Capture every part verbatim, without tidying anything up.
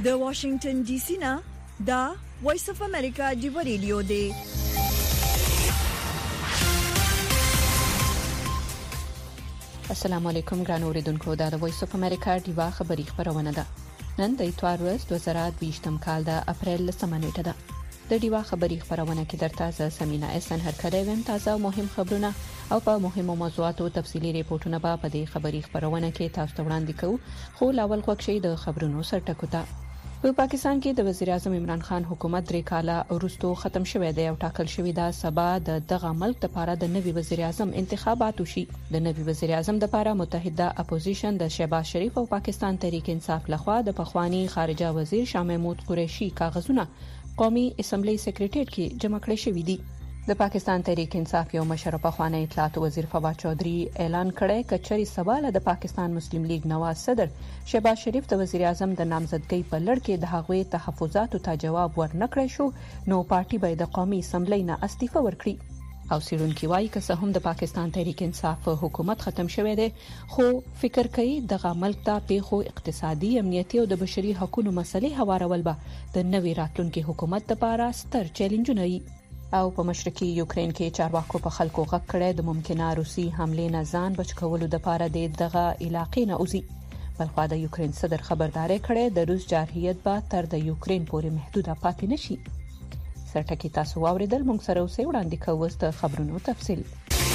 د واشنگټن ډي سي نه دا وایس اف امریکا دی ریډیو دی. السلام علیکم ګران اوریدونکو، دا د وایس اف امریکا دی خبری خبرونه ده. نن د اتوار ورځ دوه زره دوه کال د اپریل لسمه نیټه ده. د دیوا خبری خبرونه کې درته ز سمینا احسان هرکړې ویم. تازه مهم خبرونه او په مهمو موضوعاتو تفصیلی ریپورتونه به په دې خبری خبرونه کې تاسو ته وړاندې کوو. خو لاول خوښ شي د خبرونو سرټکوته. په پاکستان کې د وزیر اعظم عمران خان حکومت درې کاله وروسته ختم شوی دی او ټاکل شوی دا سبا د دغه ملک لپاره د نوي وزیر اعظم انتخابات وشي. د نوي وزیر اعظم لپاره متحده اپوزیشن د شهباز شریف او پاکستان تحریک انصاف لخوا د پخوانی خارجه وزیر شاه محمود قریشي کاغذونه قومي اسمبلی سیکریټریټ کې جمع کړي شوې دي. د پاکستان تحریک انصاف یو مشر پخوانی اطلاعات وزیر فواد چودھری اعلان کړی کچري سواله د پاکستان مسلم لیگ نواز صدر شهباز شریف د وزیر اعظم د نامزدګۍ په لړ کې د هغوی تحفظاتو ته جواب ورنکړی شو نو پارټي به د قومي اسمبلی نه استعفا ورکړي. او سیرونکي وایي که څه هم د پاکستان تحریک انصاف حکومت ختم شوی دی، خو فکر کوي دغه ملک ته پیښو اقتصادي، امنیتي او د بشري حقوقو مسلې هوارول به د نوي راتلونکي حکومت لپاره ستر چیلنجونه وي. او په مشرقي یوکرين کې چارواکو په خلکو غږ کړی د ممکنه روسي حمله نه ځان بچ کولو لپاره د دغه علاقې نه اوزي. بلخو د یوکرين صدر خبرداري کړې د روس جارحیت به تر د یوکرين پورې محدوده پاتې نشي. سرټکی تاسو واوریدل، موږ سره اوسې وړاندې کوو د خبرونو تفصیل.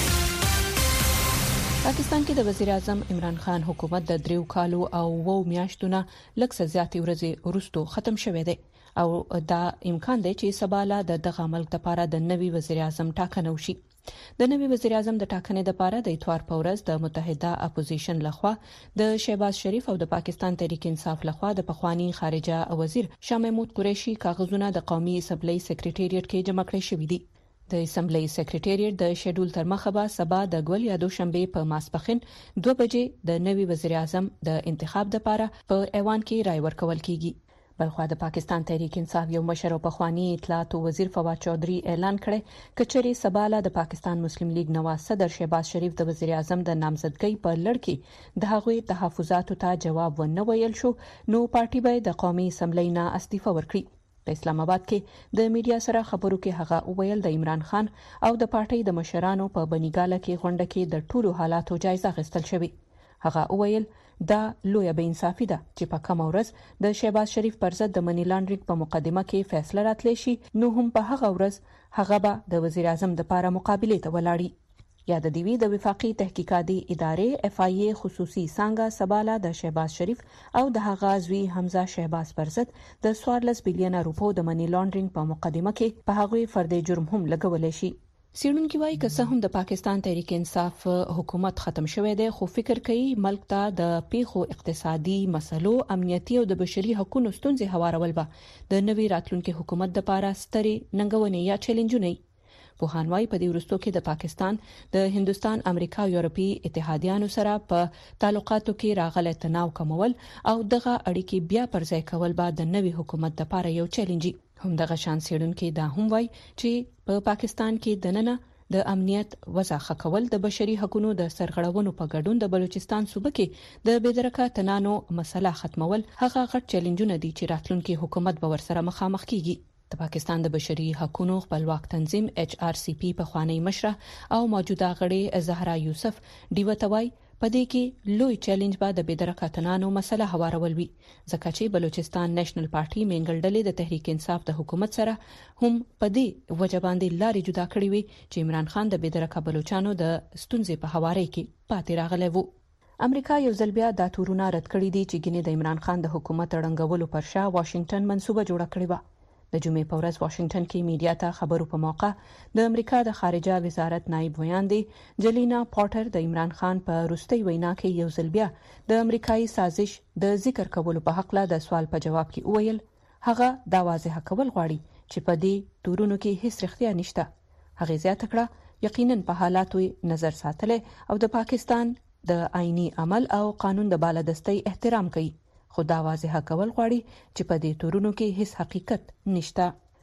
پاکستان کې د وزیر اعظم عمران خان حکومت د دریو کالو او وو میاشتونه لږ څه زیاتې ورځې وروسته ختم شوی دی او دا امکان دی چې سباله د دغه ملک لپاره د نوي وزیر اعظم ټاکنه وشي. د نوي وزیر اعظم د ټاکنې لپاره د اتوار په ورځ د متحده اپوزیشن لخوا د شهباز شریف او د پاکستان تحریک انصاف لخوا د پخوانی خارجه وزیر شاه محمود قریشي کاغذونه د قومي اسمبلی سیکریټریټ کې جمع کړي شوې دي. د اسمبلی سیکریټریټ د شیډول تر مخه به سبا د ګول یا دوشنبه په ماسپخین دوه بجې د نوي وزیر اعظم د انتخاب لپاره په ایوان کې رای ورکول کیږي. بلخو د پاکستان تحریک انصاف یو مشر او پخوانی اطلاعات وزیر فواد چودھری اعلان کړی کچري سباله د پاکستان مسلم لیگ نواز صدر شهباز شریف د وزیر اعظم د نامزدګۍ په لړ کې د هغوی تحفظاتو ته جواب ونه ویل شو نو پارټي به د قومي اسمبلی نه استعفا ورکړي. په اسلام آباد کې د میډیا سره خبرو کې هغه وویل د عمران خان او د پارټي د مشرانو په بنیګاله کې غونډه کې د ټولو حالاتو جایزه اخیستل شوې. هغه وویل دا لویه بې انصافي ده چې په کوم ورځ د شهباز شریف پر ضد د منی لانډرینګ په مقدمه کې فیصله راتلی شي نو هم په هغه ورځ هغه به د وزیر اعظم لپاره مقابله ته ولاړی. یا د دیوی د وفاقي تحقیقاتي ادارې اف ای ای خصوصي څنګه سباله د شهباز شریف او د هغه زوی حمزه شهباز پر ضد د څوارلس بلین روپو د منی لانډرینګ په مقدمه کې په هغه فرد جرم هم لګولای شي. سیرونکي وایي که څه هم د پاکستان تحریک انصاف حکومت ختم شوی دی، خو فکر کوي ملک ته د پیښو اقتصادي مسلو، امنیتي او د بشري حقوقو ستونزې هوارول به د نوي راتلونکي حکومت لپاره سترې ننګونې یا چیلنجونه وي. پوهان وایي په دې وروستو کې د پاکستان د هندستان، امریکا او یورپي اتحادیانو سره په تعلقاتو کې راغلي تناو کمول او دغه اړیکې بیا پر ځای کول به د نوي حکومت لپاره یو چیلنج وي. هم دغه شان سیړونکو دا هم وایي چې په پاکستان کې د نننه د امنیت وضع کول د بشري حقوقو د سرغړونو په ګډون د بلوچستان صوبه کې د بېدرکه تنانو مسله ختمول هغه غټ چیلنجونه دي چې راتلونکي حکومت به ورسره مخامخ کیږي. د پاکستان د بشري حقوقو خپلواک تنظیم ایچ آر سی پی په خوانی مشره او موجوده غړي زهرا یوسف دیوتوي په دې کې لوی چیلنج به د بېدرکه تنانو مسله هوارول وي، ځکه چې بلوچستان نېشنل پارټي مینګل ډلې د تحریک انصاف د حکومت سره هم په دې وجه باندې لارې جدا کړې وي چې عمران خان د بېدرکه بلوچستانو د ستونزې په حواله کې پاتې راغلی وو. امریکا یو ځل بیا دا تورونه رد کړی دي چې ګینه د عمران خان د حکومت رنګولو پر شا واشنگټن منصوبه جوړه کړې و. د جمعې په ورځ واشنگټن کې میډیا ته خبرو په موقع د امریکا د خارجه وزارت نائب ویاندې جلینا پورټر د عمران خان په وروستي وینا کې یو ځل بیا د امریکایي سازش د ذکر کولو په حق له د سوال په جواب کې وویل هغه دا واضح کول غواړي چې په دې تورونو کې هیڅ رښتیا نشته. هغه زیاته کړه یقینا په حالاتو نظر ساتل او د پاکستان د آئینی عمل او قانون د بالادستۍ احترام کوي، خو دا واضح کول غواړي چې په دې تورونو کې هیڅ حقیقت نشته.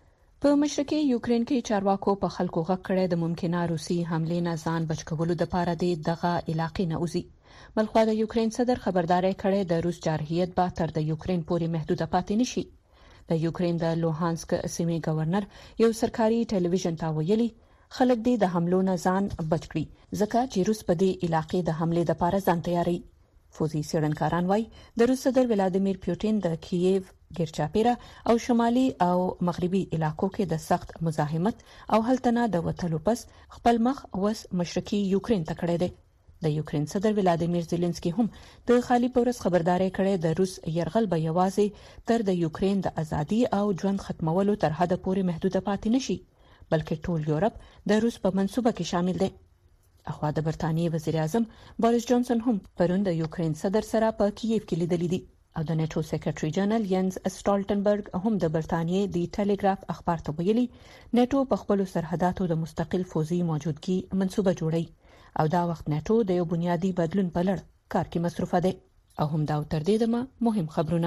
په مشرقي یوکرين کې چارواکو په خلکو غږ کړی د ممکنه روسي حمله نه ځان بچ کولو لپاره د دغه علاقې نه اوزي. بلخو د یوکرين صدر خبرداري کړې د روس جارحیت به تر د یوکرين پورې محدوده پاتې نشي. د یوکرين د لوهانسک سیمې گورنر یو سرکاري ټلویزیون ته ویلي خلک دې د حملو نه ځان بچ کړي ځکه چې روس په دې علاقې د حمله لپاره ځان تیاري. فوزي سړنکاران وایي د روس صدر ولادیمیر پوتین د کییف، ګرچاپیرا او شمالي او مغربي علاقو کې د سخت مزاحمت او هلتنه د وټلو پس خپل مخ وس مشرقي یوکرين ته کړی دی. د یوکرين صدر ولادیمیر زيلنسکي هم د خالي پورس خبرداري کړې د روس يرغل به یوازې تر د یوکرين د ازادي او ژوند ختمولو تر حد پورې محدوده پاتې نشي بلکې ټول یورپ د روس په منصوبه کې شامل دی. اخوا د برتانیې وزیر اعظم بوریس جانسن هم پرون د یوکرين صدر سره په کییف کې لیدلی دي او د نیټو سیکریټري جنرال ینز سټالټنبرګ هم د برتانیې د ټلګراف اخبار ته ویلي نیټو په خپل سرحداتو د مستقل فوزي موجودګي منصوبه جوړي او دا وخت نیټو د یو بنیادی بدلون په لړ کار کې مصروفه ده. او هم دا تر دې دمه مهم خبرونه.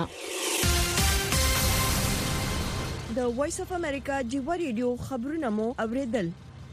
د وایس اف امریکا جیو ریډیو خبرونه مو اوریدل.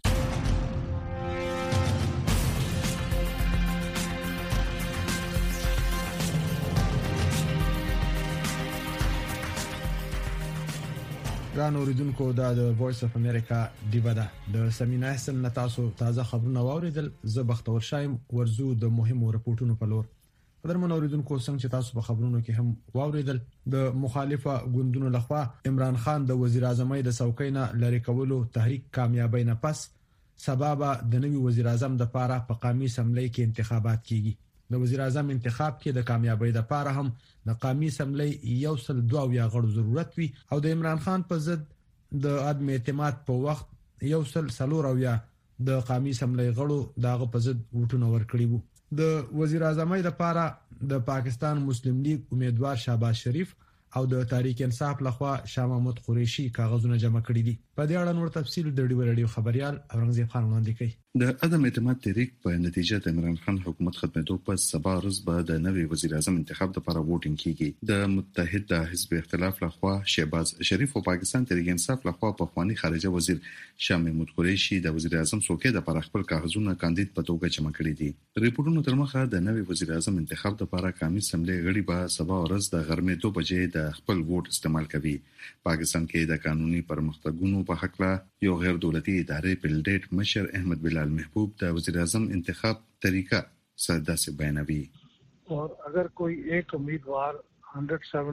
ګران اوریدونکو دا د وایس اف امریکا دیو ده د سمینا حسن نتاسو تازه خبرونه واوریدل. زه بختور شایم ورزو د مهمو رپورټونو په لور. قدرمن اوریدونکو څنګه چې تاسو په خبرونو کې هم واوریدل د مخالفه ګوندونو لخوا عمران خان د وزیر اعظم د څوکۍ نه لری کولو تحریک کامیابی نه پس سبب د نوي وزیر اعظم د پاره په قومي اسمبلی کې انتخابات کیږي. د وزیر اعظم انتخاب کې د کامیابی د پاره هم د قومي اسمبلی یو سل دوه یا غړو ضرورت وي او د عمران خان په ضد د عدم اعتماد په وخت یو سل سلور او یا د قومي اسمبلی غړو دغه په ضد وټونه ورکړي وو. د وزیر اعظم د پاره د پاکستان مسلم لیگ امیدوار شهباز شریف او د تحریک انصاف لخوا شاه محمود قریشي کاغذونه جمع کړي دي. په دې اړه نور تفصیل د ډیو ریډیو خبريال اورنګزیب خان وړاندې کوي. د عدم اعتماد تحریک په نتیجه د عمران خان حکومت ختمېدو پس سبا ورځ به د نوي وزیر اعظم انتخاب لپاره ووټینګ کیږي. د متحده حزب اختلاف لخوا شهباز شریف او پاکستان تحریک انصاف لخوا په خواني خارجه وزیر شاه محمود قریشي د وزیر اعظم څوکۍ لپاره خپل کاغذونه کاندید په توګه جمع کړي دي. ریپورتونو تر مخه د نوي وزیر اعظم انتخاب لپاره قومي اسمبلی غړي به سبا ورځ د غرمې دوه بجې د خپل ووټ استعمال کوي. پاکستان کې د قانوني پرمختګونو په حق لا یو غیر دولتي ادارې پلډیټ مشر احمد بلال محبوب د وزیر اعظم انتخاب طریقہ ساده سے بیانوي. اور اگر کوئی ایک امیدوار ایک سو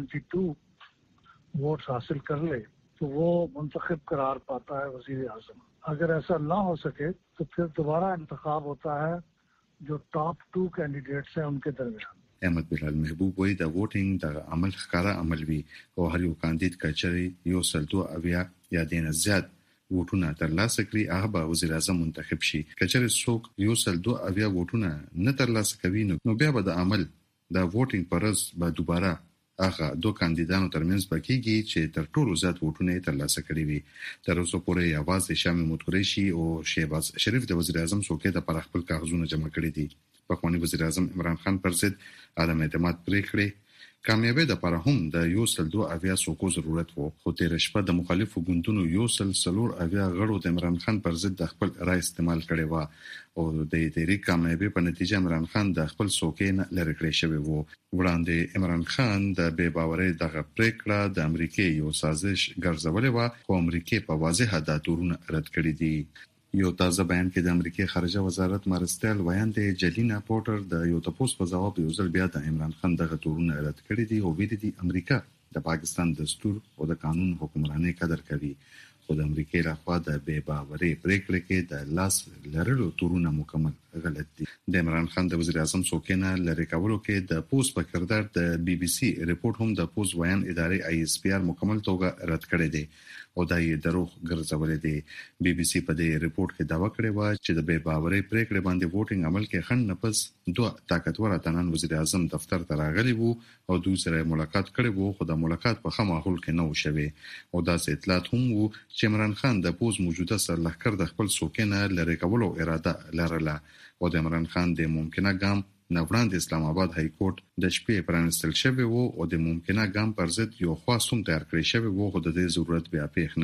بہتر ووٹ حاصل کر لے تو وہ منتخب قرار پاتا ہے وزیر اعظم. اگر ایسا نہ ہو سکے تو پھر دوبارہ انتخاب ہوتا ہے جو ٹاپ ٹو کینڈیڈیٹس ہیں ان کے درمیان. احمد بلال محبوب وایي د ووټینګ د عمل ښکارا عمل وی او هر یو کاندید کچري یو سلطو اویا یا دین زیات ووټونه ترلاسه کړي هغه به وزیر اعظم منتخب شي. کچري څوک یو سلطو اویا ووټونه نه ترلاسه کوي نو بیا به د عمل د ووټینګ پرز به دوباره هغه دوه کاندیدانو ترمنځ پکېږي چې تر ټولو زیات ووټونه ترلاسه کړي وي. تر اوسه پورې یوازې شاه محمود قریشي او شهباز شریف د وزیر اعظم څوکۍ لپاره خپل کاغذونه جمع کړي دي. پخوانی وزیر اعظم عمران خان پر ضد عدم اعتماد پریکړې کامیابی د لپاره هم د یو سل دوه اویا څوکو ضرورت وو. خو تیر شپه د مخالفو ګوندونو یو سل سلور اویا غړو د عمران خان پر ضد د خپل رائے استعمال کړي و او د دې کامیابی په نتیجه عمران خان د خپل څوکۍ نه لری کړی شوی وو. وړاندې عمران خان د بے باورۍ دغه پریکړه د امریکای یو سازش ګرځولې و خو امریکای په واضح د تورونه رد کړی دي. یو تازه بیان کې د امریکای خارجه وزارت مارستل وایاندې جلینا پورټر د یو تپوس په جواب یو ځل بیا د عمران خان دغه تورونه رد کړی دي او ویلي دي امریکا د پاکستان دستور او د قانون حکمراني قدر کوي خو د امریکای لخوا د بے باورۍ پریکړه کې د لاس لرلو تورونه مکمل غلط دي. د عمران خان د وزیر اعظم څوکۍ نه لری کولو کې د پوس په کردار د بي بي سي ریپورت هم د پوس ویان ادارې آی اس پی آر مکمل توګه رد کړی دی او دا یې دروغ ګرځولې دي. بي بي سي په دې ریپورت کې داوا کړې و چې د بے باورۍ پریکړې باندې ووټینګ عمل کې خنډ نه پس دوه طاقتور اتنان وزیر اعظم دفتر ته راغلي وو او دوی سره ملاقات کړي وو خو د ملاقات په ښه ماحول کې نه و شوی او دا اطلاعات هم وو چې عمران خان د پوز موجوده سرلښکر د خپل څوکۍ نه لری کولو اراده لرله او د عمران خان د ممکنه ګام نه وړاندې اسلام آباد های کورټ د شپې پرانستل شوی وو او د ممکنه ګام پر ضد یو خاصوم تیار کړی شوی وو خو د دې ضرورت بیا پېښ نشو.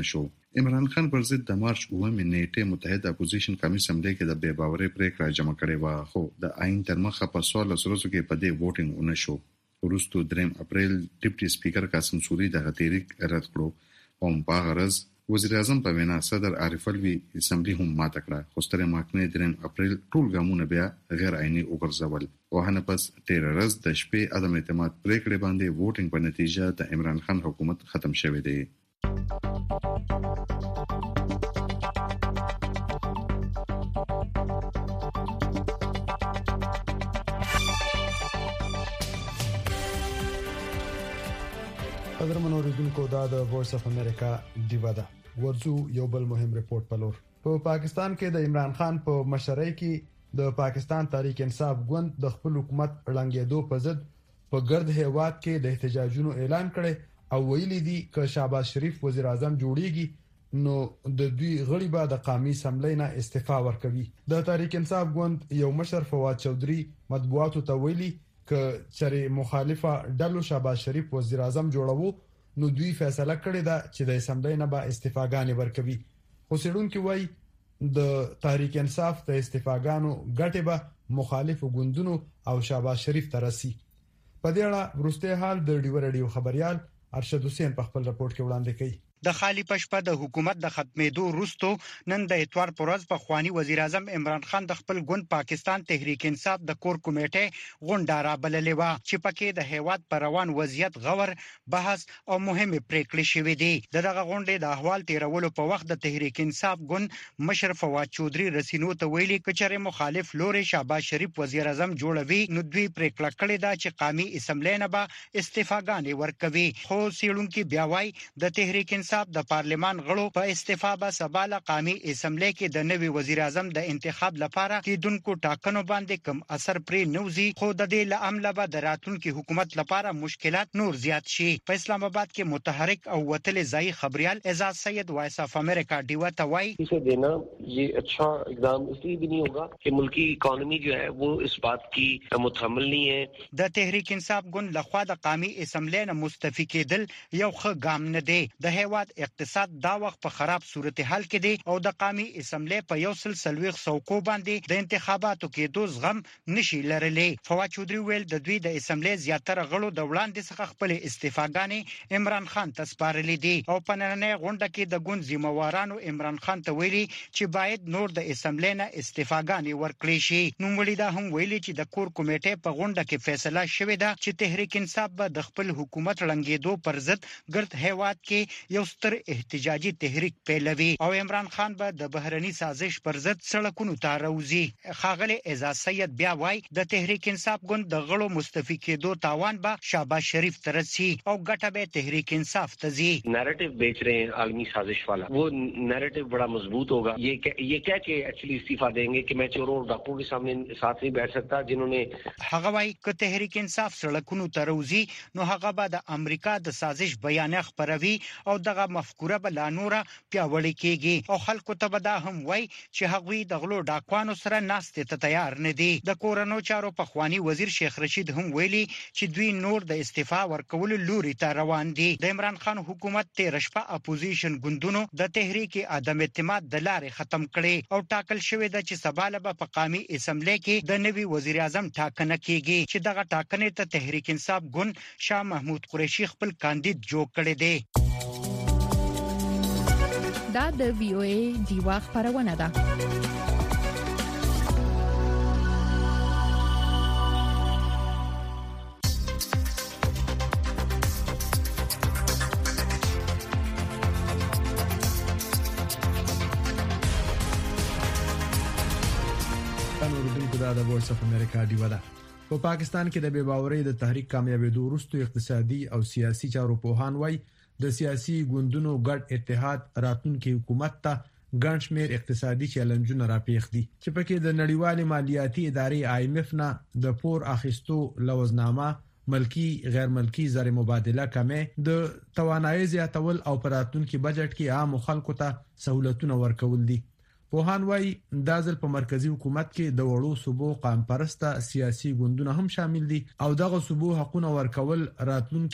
عمران خان پر ضد د مارچ اوومې نیټه متحده اپوزیشن قومي اسمبلی کې د بې باورۍ پریکړه جمع کړې و، خو د آئین تر مخه په سوال سروسو کې په دې ووټینګ ونشو. وروسته دریم اپریل ډیپټي سپیکر قاسم سوري د غتیریک رد کړو او په غرض وزیر اعظم په وینا صدر عارف الوی اسمبلی هم ماته کړه، خو ستره محکمې دریم اپریل ټول ګامونه بیا غیر عیني وګرځول. وهنه پس تیر ورځ د شپې عدم اعتماد پریکړې باندې ووټینګ په نتیجه د عمران خان حکومت ختم شوی دی. قدرمن اوریدونکو دا د وایس اف امریکا دیوا ده. ورزو یو بل مهم ریپورت پلور په پاکستان کې د عمران خان په مشرۍ کې د پاکستان تحریک انصاف ګوند د خپل حکومت رنګېدو په ضد په ګرد هیواد کې د احتجاجونو اعلان کړي او ویلي دي چې شهباز شریف وزیر اعظم جوړیږي نو د دوی غړي به د قومي اسمبلی نه استعفا ورکوي. د تحریک انصاف ګوند یو مشر فواد چودري مطبوعاتو ته ویلي ک چرې مخالفه ډلو شهباز شریف وزیر اعظم جوړوو نو دوی فیصله کړې ده چې د اسمبلی نه به استعفاګانې ورکوي. خو سړونکو وایي د تحریک انصاف د استعفاګانو ګټه به مخالفو ګوندونو او شهباز شریف ترسي. په دې اړه ورسته حال د ډیو رادیو خبريال ارشد حسین په خپل راپورټ کې وړاندې کړي. د خالی پشپه د حکومت د ختمېدو وروسته نن د اتوار پر ورځ په خواني وزیر اعظم عمران خان د خپل ګوند پاکستان تحریک انصاف د کور کمیټې غونډه را بللې و چې پکې د هیواد پر روان وضعیت غور بحث او مهمه پریکړې شوې دي. دغه غونډې د احوال تیرولو په وخت د تحریک انصاف ګوند مشر فواد چودري رسینو ته ویلي کچره مخالف لوري شهباز شریف وزیر اعظم جوړوي نو دوی پریکړه کړې ده چې قومي اسمبلی نه به استعفاګانې ورکوي. خو سیړونکو بیا وايي د تحریک انصاف د پارلمان غړو په استعفا به سباله قومي اسمبلی کې د نوي وزیر اعظم د انتخاب لپاره کېدونکو ټاکنو باندې کم اثر پرې نوزي، خو د دې لامل به د راتلونکي حکومت لپاره مشکلات نور زیات شي. په اسلام آباد کې متحرک او وتل ځای خبريال اعزاز سید وایس اف امریکا ډیوا ته وایي اسے دینا یہ اچھا اقدام اس لیے بھی نہیں ہوگا کہ ملکی اکانومی جو ہے وہ اس بات کی متحمل نہیں ہے. د تحریک انصاف ګوند لخوا د قومي اسمبلی نه مستفی کېدل یو ښه ګام نه دی. د هیواد اقتصاد دا وخت په خراب صورتحال کې دی او د قومي اسمبلی په یو سلسله سوکو باندې د انتخاباتو کې دوز غم نشي لرلې. فواد چودري ویل د دوی د اسمبلی زیاتره غړو د وړاندې څخه خپل استعفاګانې عمران خان ته سپارلې دي او په نننۍ غونډه کې د ګوند ذمہوارانو عمران خان ته ویلي چې باید نور د اسمبلی نه استعفاګانې ورکړي شي. نو مړي دا هم ویلي چې د کور کمیټې په غونډه کې فیصله شوې ده چې تحریک انصاف به د خپل حکومت رنګېدو پر ضد ګرد هیواد کې یو ستر احتجاجي تحریک پیلوي او عمران خان به د بهرني سازش پر ضد سړکونو ته راوځي. خاغلی اعزاز سید بیا وایي د تحریک انصاف ګوند د غړو مستفی کېدو تاوان به شهباز شریف ترسي او ګټه به تحریک انصاف ته ځي. نریٹو بیچ رہے ہیں عالمی سازش والا، وہ نریٹو بڑا مضبوط ہوگا. یہ یہ کہہ کے ایکچولی استعفا دیں گے کہ میں چوروں اور ڈاکوؤں کے سامنے ساتھ نہیں بیٹھ سکتا جنہوں نے. هغه وایي ک تحریک انصاف سړکونو ته راوځي نو هغه به د امریکا د سازش بیان خبروي او دغه مفکوره به لا نوره پیاوړې کیږي او خلکو ته به دا هم وایي چې هغوی د غلو ډاکوانو سره ناستې ته تیار نه دي. د کورونو چارو په خواني وزیر شیخ رشید هم ویلي چې دوی نور د استعفا ورکولو لوري ته روان دي. د عمران خان حکومت تیر شپه اپوزیشن ګوندونو د تحریک عدم اعتماد د لارې ختم کړي او ټاکل شوې ده چې سباله به په قومي اسمبلی کې د نوي وزیر اعظم ټاکنه کیږي چې دغه ټاکنې ته تحریک انصاف ګوند شاه محمود قریشي خپل کاندید جوړ کړی دی. دا د وی او ای دیوا خبرونه ده. اوریدونکو دا د وایس اف امریکا دیوا ده. په پاکستان کې د بې باورۍ د تحریک کامیابېدو وروسته اقتصادي او سیاسي چارو پوهان وایي د سیاسي ګوندونو ګډ اتحاد راتلونکي حکومت ته ګڼ شمېر اقتصادي چیلنجونه راپېښ دي چې پکې د نړیوالې مالیاتي ادارې آی ایم اف نه د پور اخیستو لوزنامه، ملکی غیر ملکی زر مبادله کمې، د توانایي زیاتول او په راتلونکي بجټ کې عام خلکو ته سہولتونه ورکول دي. پوهان وایي دا ځل په مرکزی حکومت کې د وړو صوبو قام پرسته سیاسي ګوندونه هم شامل دي او دغه صوبو حقونه ورکول راتلونکي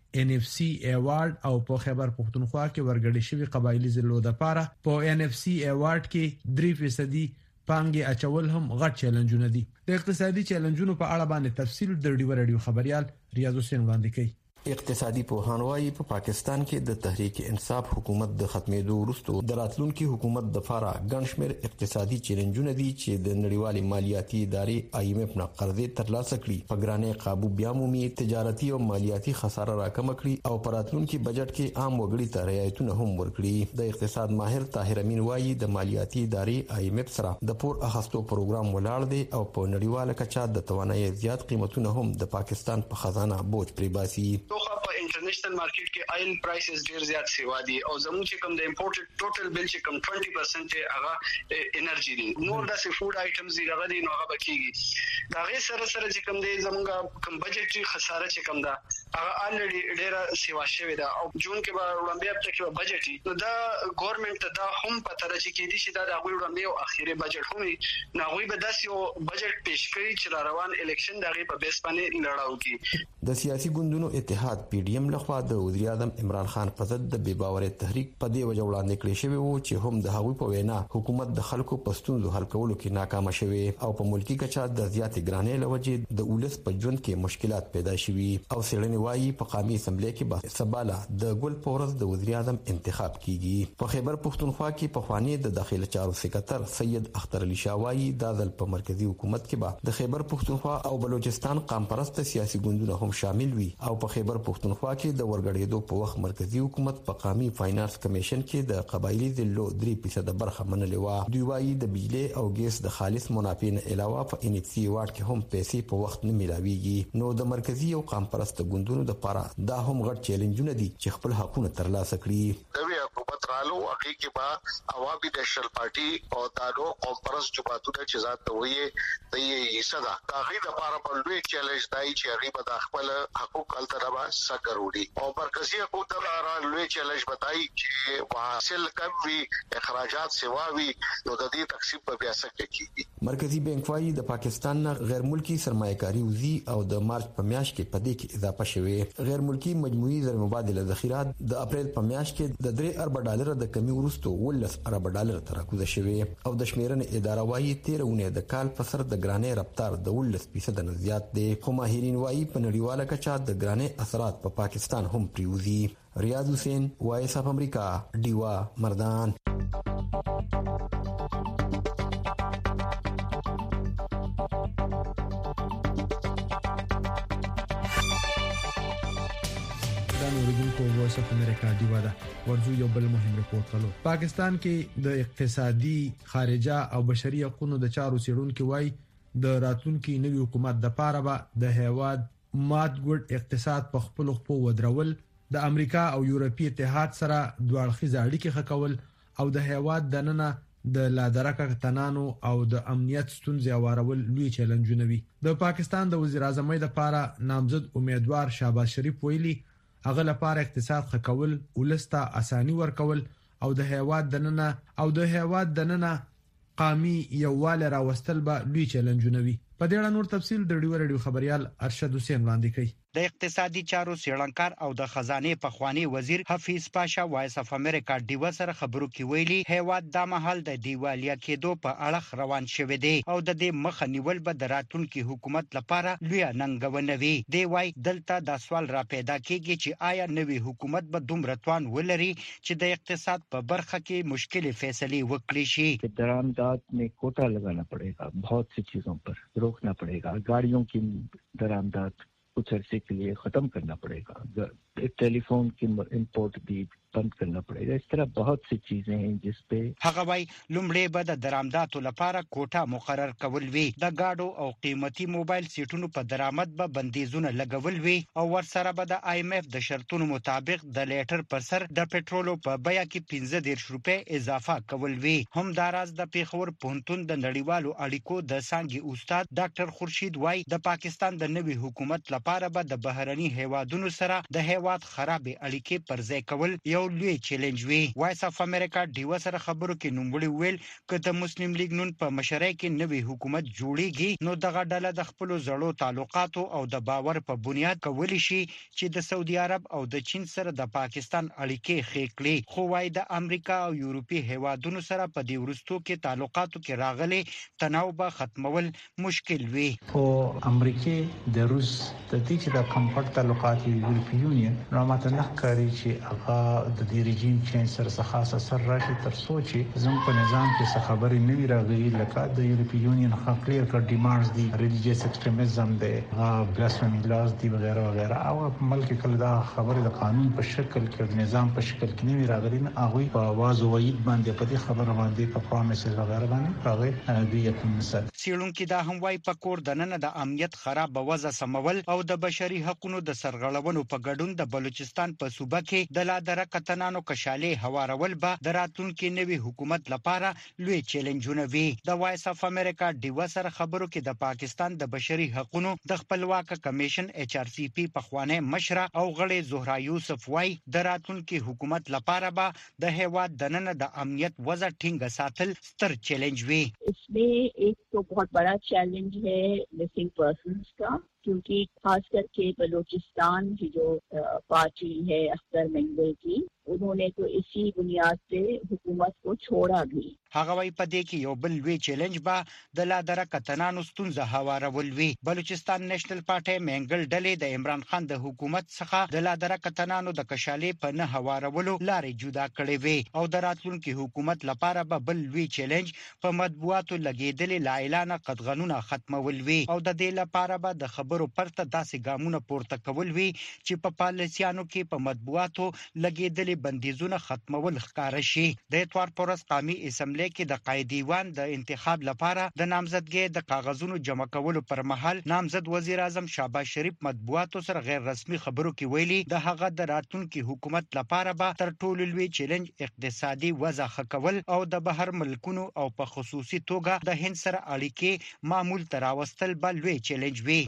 ان اف سي ایوارډ او په خیبر پختونخوا کې ورګړې شوی قبایلی ضلعو د پاره په ان اف سي ایوارډ کې درې فیصد پانګې اچول هم غټ چیلنجونه دي. د اقتصادي چیلنجونو په اړه باندې تفصیل د ډیو رادیو خبريال ریاض حسین وړاندې کوي. اقتصادي پوهانوایی په پاکستان کې د تحریک انصاف حکومت د ختمېدو وروسته د راتلونکي حکومت د فارا ګڼشمیر اقتصادي چیلنجونه دي چې د نړیوالې مالیاتي ادارې آی ایم ایف نه قرضې ترلاسه کړي، په ګرانې قابو بیا مومي، تجارتي او مالیاتي خساره راکم کړي او په راتلونکي بجټ کې عام وګړي ته رعایتونه هم ورکړي. د اقتصاد ماهر طاهر امین وایي د مالیاتي ادارې آی ایم ایف سره د پور اخستو پروګرام ولاړ دی او په نړیواله کچه د توانایي زیات قیمتونه هم د پاکستان په خزانه بوج پرې باسي. په انټرنیشنل مارکیټ کې آیل پرایسز ډیر زیات سیوا دي او زموږ چې کوم د امپورټډ ټوټل بل چې کوم بیس پرسنټ هغه انرژي دي، نور د فود آیټمز دی هغه دی نو هغه بچيږي. دا غي سره سره چې کوم دی زموږ کوم بجټري خساره چې کوم دا هغه الریډي ډیر سیوا شوی دا او جون کې به وړاندې په کې بجټي نو دا ګورنمنت دا هم په تر چې کې دي چې دا د غوړ وړاندې او اخیری بجټ هم نه غوي به داسې یو بجټ پیش کړي چې روان الیکشن دغه په بیس باندې لړاو کی. د سیاسي ګوندونو اتحاد پی ډی ایم لخوا د وزیر اعظم عمران خان په ضد د بې باورۍ تحریک په دې وجه وړاندې کړی شوی وو چې هم د هغوی په وینا حکومت د خلکو په ستونزو حل کولو کې ناکام شوی او په ملکی کچا د زیاتې ګرانۍ لوجې د ولس په ژوند کې مشکلات پیدا شوي او سړنی وایي په قومي اسمبلی کې به سباله د ګل پورز د وزیر اعظم انتخاب کیږي. په خیبر پختونخوا کې په خوانی د داخله چارو سکرټر سید اختر علي شاوایی د ځل په مرکزی حکومت کې به د خیبر پختونخوا او بلوچستان قام پرست سیاسي ګوندونه هم شامل وي او په خیبر پختونخوا کې د ورګړېدو په وخت مرکزی حکومت په قومي فاینانس کمیشن کې د قبایلی ضلعو درې فیصد برخه منلې و. دوی وايي د بجلی او ګیس د خالص منافع نه علاوه په ان اف سی واټ کې هم پیسې په وخت نه ملاويږي. نو د مرکزی او قام پرست ګوندونو د لپاره دا هم غټ چیلنجونه دي چې خپل حقونه ترلاسه کړي. دوی حکومت رالو هغه کې با عوامي نیشنل پارټي او دانو قوم پرست جماعتونه چې ذات وې د یې حصہ ده دا غي د لپاره په لوی چیلنج دی چې هغه به د خپل حقوق التربا سګروړي او مرکزی حکومت لپاره لوی چیلنج بتای چې حاصل کم وي اخراجات سوا وي نو د دې تقسیم په بیا څنګه کیږي. مرکزی بانک وايي د پاکستان غیر ملکی سرمایه‌کاري وزي او د مارچ په میاشت کې په دې کې اضافه شوه. غیر ملکی مجموعي زر مبادله ذخیرات د اپریل په میاشت کې د درې ارب ډالر د کمی ورستو ولس ارب ډالر تر راکوزه شوه او د شمیرنې اداره وايي تیرونه د کال په سر د ګرانې رفتار د ولس فیصد نه زیات دی. خو ماهرین وايي په نړیواله کچا د ګرانې اثرات په پاکستان هم پریوزي. ریاض حسین وایس اف امریکا دیوا مردان. اوریدونکو وایس اف امریکا دیوا ده ورځو یو بل مهم ریپورت کولو. پاکستان کې د اقتصادي خارجه او بشري حقوقو د چارو سیړونکو وای د راتلونکي نوي حکومت د پاره به د هیواد مات ګډ اقتصاد په خپل خپل ودرول، د امریکا او یورپی اتحاد سره دوړخیز اړیکې خکول او د هیواد دننه د لادرکه تنانو او د امنیت ستونزې اورول لوی چیلنجونه وي. د پاکستان د وزیر اعظم د پاره نامزد امیدوار شهباز شریف ویلي هغه لپاره اقتصاد خکول، ولسته اساني ورکول او د هیواد دننه او د هیواد دننه قومي یووالی راوستل به لوی چیلنجونه وي. په دې اړه نور تفصیل د ډیو رادیو خبريال ارشد حسین وړاندې کوي. د اقتصادي چارو سیړنکار او د خزانه پخوانی وزیر حفیظ پاشا وایس اف امریکا دیوا سره خبرو کې ویلي هیواد د محل د دیوالیا کېدو په اړه روان شوی دی او د دې مخ نیول به د راتلونکي حکومت لپاره لوی ننګونه وي. دی وايي دلته د سوال را پیدا کیږي چې آیا نوی حکومت به دومره توان ولري چې د اقتصاد په برخه کې مشکل فیصله وکړي شي. درآمدات में कोटा लगाना पड़ेगा, बहुत सी चीजों पर रोकना पड़ेगा, गाड़ियों की दरामदात कुछ अरसे के लिए खत्म करना पड़ेगा, टेलीफोन की इंपोर्ट भी बंद करना पड़ेगा. इस तरह बहुत सी चीजें हैं जिस पे هغه وايي لومړی به د درآمداتو لپاره کوټه مقرر کول وي، د گاډو او قیمتي موبایل سیټونو په درآمد به بندیزونه لګول وي او ورسره به د آی ایم ایف د شرطونو مطابق د لیټر پر سر د پټرولو په بیه کې پنځه دېرش روپۍ اضافه کول وي. هم دا راز د پیښور پوهنتون د نړیوالو اړیکو د څانګې استاد ډاکټر خورشید وايي د پاکستان د نوي حکومت لپاره به د بهرني هیوادونو سره د هیواد هیواد خراب اړیکې پر ځای کول یو لوی چیلنج وي. وایس اف امریکا ډیو سره خبرو کې نوموړي ویل چې د مسلم لیگ نون په مشرۍ کې نوې حکومت جوړیږي نو دغه ډله د خپل زړو تعلقاتو او د باور په بنیاد کولی شي چې د سعودي عرب او د چین سره د پاکستان اړیکې ښې کړي. خو وايي د امریکا او یورپی هیوادونو سره په دې وروستو کې تعلقاتو کې راغلي تناوب ختمول مشکل وي. خو امریکا د روس د دې چې د کمفورت تعلقات یورپی یونین نو ماته نه کوي چې هغه د دې رژیم چینج سره څه خاص اثر راشي تر څو چې زموږ په نظام کې څه خبرې نه وي راغلي لکه د یورپی یونین خپل کلیر کړ ډیمانډز دي ریلیجیس ایکستریمزم دی بلاسفیمی لاز دي وغیرہ وغیرہ او ملک کله دا خبره د قانون په شکل کې د نظام په شکل کې نه وي راغلي نه هغه په आवाज وایي باندې په دې خبره باندې په پرومیسز وغیرہ باندې هغه دوی یقین سیړونکو دا هم وايي په کور دننه د امنیت خراب وضع سمول او د بشري حقوقو د سرغړونو په ګډون د بلوچستان په صوبه کې د لادره کتنانو کشالې هوارول به د راتلونکو نوي حکومت لپاره لوی چیلنجونه وي. د وایس اف امریکا ډیو سره خبرو کې د پاکستان د بشري حقوقو د خپلواک کمیشن ایچ آر سی پی په خوانه مشره او غړي زهرا یوسف وايي د راتلونکو حکومت لپاره به د هیواد دننه د امنیت وضع ټینګ ساتل ستر چیلنج وي. एक तो बहुत बड़ा चैलेंज है मिसिंग पर्सन्स का, क्योंकि खास करके बलूचिस्तान की जो पार्टी है अख्तर मेंगल की, उन्होंने तो इसी बुनियाद से हुकूमत को छोड़ा भी. هغه وی په دې کې یو بل لوی چیلنج به د لادره کتنانو ستونزه هوارول وي. بلوچستان نېشنل پارټي منګل ډلې د عمران خان د حکومت څخه د لادره کتنانو د کشالې په نه هوارولو لارې جدا کړې وي او د راتلونکي حکومت لپاره به بل لوی چیلنج په مطبوعاتو لګیدلې لا اعلان قطغنونه ختمول وي او د دې لپاره به د خبرو پرته داسې ګامونه پورته کول وي چې په پالیسیانو کې په مطبوعاتو لګیدلې بندیزونه ختمول ښکار شي. د اتوار پورس قومي اسمبلی کې د قائد دیوان د انتخاب لپاره د نامزدګۍ د کاغذونو جمع کولو پر مهال نامزد وزیر اعظم شهباز شریف مطبوعاتو سره غیر رسمي خبرو کې ویلي د هغه د راتلونکي حکومت لپاره به تر ټولو لوی چیلنج اقتصادي وضع ښه او د بهر ملکونو او په خصوصي توګه د هند سره اړیکې معمول تر راوستل به لوی چیلنج وي.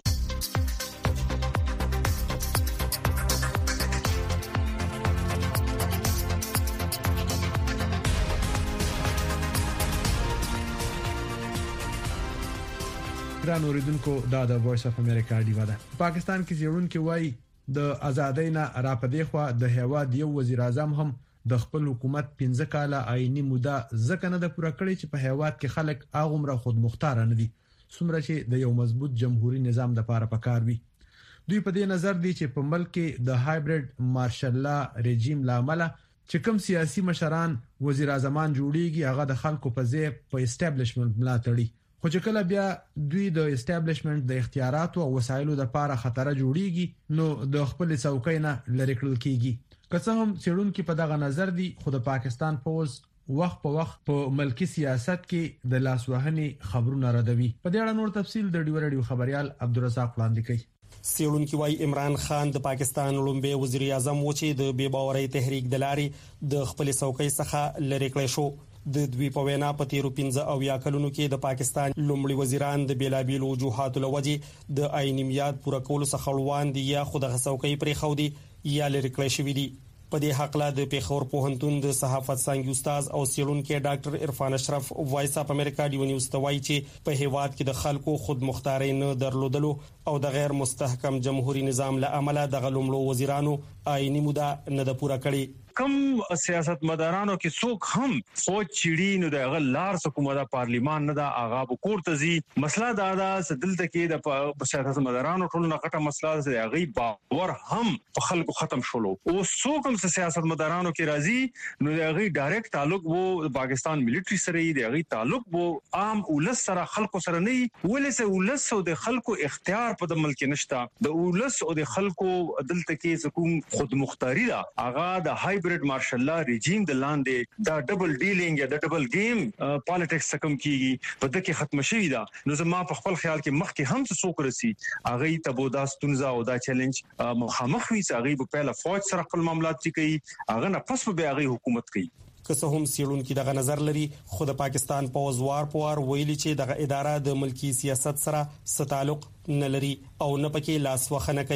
ګران اوریدونکو دا د وایس اف امریکا ډیو ده. پاکستان کې څېړونکو وايي د ازادۍ نه را پدې خو د هیواد یو وزیر اعظم هم د خپل حکومت پنځه کاله آئینی موده ځکه نه د پوره کړی چې په هیواد کې خلک اغومره خود مختار نه دي څومره چې د یو مضبوط جمهوریت نظام لپاره پکار وي. دوی په دې نظر دي چې په ملک کې د هایبرید مارشل لا رژیم لامل چې کوم سیاسي مشران وزیر اعظمان جوړیږي هغه د خلکو په ځای په اسټابلیشمنت ملاتړي. خو چې کله بیا دوی د اسټابلیشمنت د اختیاراتو او وسایلو لپاره خطر جوړیږي نو د خپل څوکۍ نه لری کړل کیږي. که څه هم څېړونکو په دغه نظر دي خو د پاکستان پوز وخت په وخت په ملکی سیاست کې د لاسوهنې خبرونه ردوي. په دې اړه نور تفصیل د ډیو رادیو خبريال عبدالرزاق وړاندې کوي. سیړونکو وايي عمران خان د پاکستان لومبي وزیر اعظم و چې د بې باورۍ تحریک د لارې د خپل څوکۍ څخه لری کړی شو. د دوی په وینا په تیرو پنځه او یا کلونو کې د پاکستان لومړي وزیران د بیلابیلو وجوهاتو لوجې د آئینی میاد پوره کولو څخه روان دي یا خود غسوکۍ پرې خو دي یا لری کړی شوی دي. په دې حق لا د پیښور پوهنتون د صحافت څنګه استاد او سیړونکو ډاکټر عرفان اشرف وایس اف امریکا ډیو نیوز ته وایي چې په هیواد کې د خلکو خود مختارۍ نه درلودلو او د غیر مستحکم جمهوریت نظام له امله د غلوملو وزیرانو آئینی موده نه د پوره کړی. کم سیاست مدارانو کې څوک هم سوچ چړي نو د غلار حکومت پارلیمان نه دا آغا وکړ تزي مسله دا دا سدلته کې د سیاست مدارانو ټول نه غټه مسله ده غي باور هم په خلکو ختم شولو او څوک هم سیاست مدارانو کې راځي نو د غي ډایرکټ تعلق وو پاکستان ملټری سره دی غي تعلق وو عام ولس سره خلکو سره نه ولس ولس او د خلکو اختیار په د ملک نشتا د ولس او د خلکو دلته کې کوم خود مختاری دا آغا د هایبرید مارشل لا رژیم د لاندې دا ډبل ډیلینګ یا د ډبل گیم پالیټکس کم کیږي په دغه ختم شوی دا نو زما په خپل خیال کې مخکې هم څه څوک رسی اغه ته بودا ستونزه او دا چیلنج مخامخ وي چې اغه په پهله فوج سره خپل معاملات کوي اغه نه پس به اغه حکومت کوي. که څه هم سیړونکو دغه نظر لري خو د پاکستان پوزوار پوار ویلي چې دغه اداره د ملکی سیاست سره ستالق نه لري او نه پکې لاس وخنه کوي.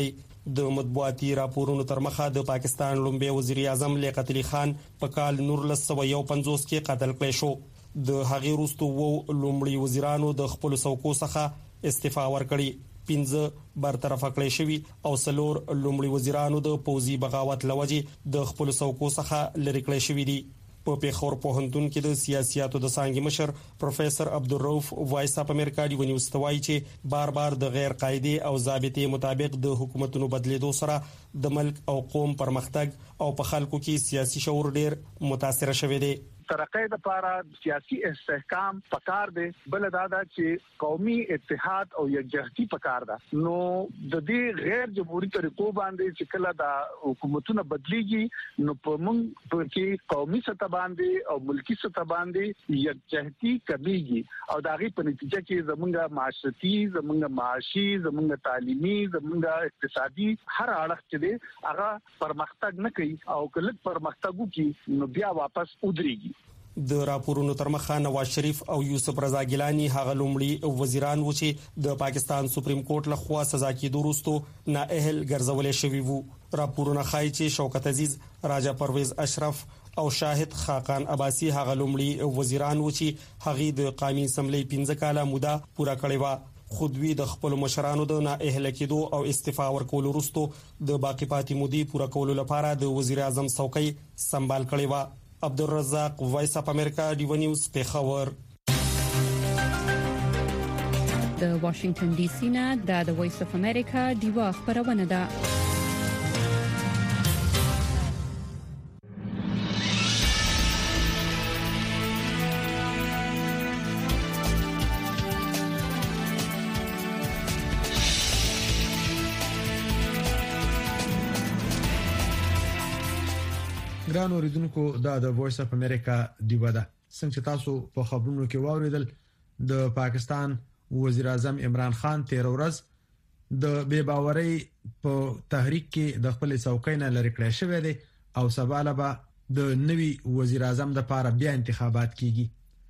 د مطبوعاتي راپورونو تر مخه د پاکستان لومړي وزیر اعظم لیاقت علي خان په کال نور لس سوه یو پنځوس کې قتل کړی شو. د هغې وروسته وو لومړي وزیرانو د خپل څوکو څخه استعفا ورکړي، پنځه برطرف کړی شوي او څلور لومړي وزیرانو د پوځي بغاوت لوجې د خپل څوکو څخه لرې کړی شوي دي. په پیښور پوهنتون کې د سیاسياتو د څانګې مشر پروفیسور عبدالرؤف وایس اپ امریکا دی ونیو استوای چې بار بار د غیر قاعده او ضابطې مطابق د حکومتونو بدلیدو سره د ملک او قوم پرمختګ او په خلکو کې سیاسي شعور ډیر متاثر شوی دی. ترقې لپاره سیاسي استحکام پکار دی، بل دا دا چې قومي اتحاد او یکجهتي پکار ده. نو د دې غیر جمهوریت طریقو باندې چې کله دا حکومتونه بدليږي نو په موږ په کې قومي سطح باندې او ملکی سطح باندې یکجهتي کمیږي او دا غي په نتیجه کې زمونږه معاشرتي، زمونږه معاشي، زمونږه تعلیمي، زمونږه اقتصادي هر اړخ چې دی هغه پرمختګ نه کوي او کله پرمختګ وکړي نو بیا واپس ودرېږي. د راپورونو تر مخه نواز شریف او یوسف رضا ګیلانی هغه لومړي وزیران و چې د پاکستان سپریم کورټ لخوا سزا کېدو وروسته نااهل ګرځولې شوی وو. راپورونه ښایي چې شوکت عزیز، راجا پرویز اشرف او شاهد خاقان عباسی هغه لومړي وزیران و چې هغه د قومي اسمبلی پنځه کاله موده پوره کړې و. خودوی د خپل مشرانو د نااهل کېدو او استعفا ورکول وروسته د باقی پاتې مودې پوره کولو لپاره د وزیر اعظم څوکۍ سمبال کړې و. عبدالرزاق وایس اپ امریکا دی ونیوز پیښور. د واشنگټن ډي سي نه د وایس اپ امریکا دیوا خبرونه ده. ګران اوریدونکو، دا د وایس اپ امریکا دیوا ده. څنګه چې تاسو په خبرونو کې واوریدل، د پاکستان وزیر اعظم عمران خان تیر ورځ د بے باورۍ په تحریک کې د خپل څوکۍ نه لری کړی شوی دی او سبا له به د نوي وزیر اعظم د لپاره بیا انتخابات کیږي.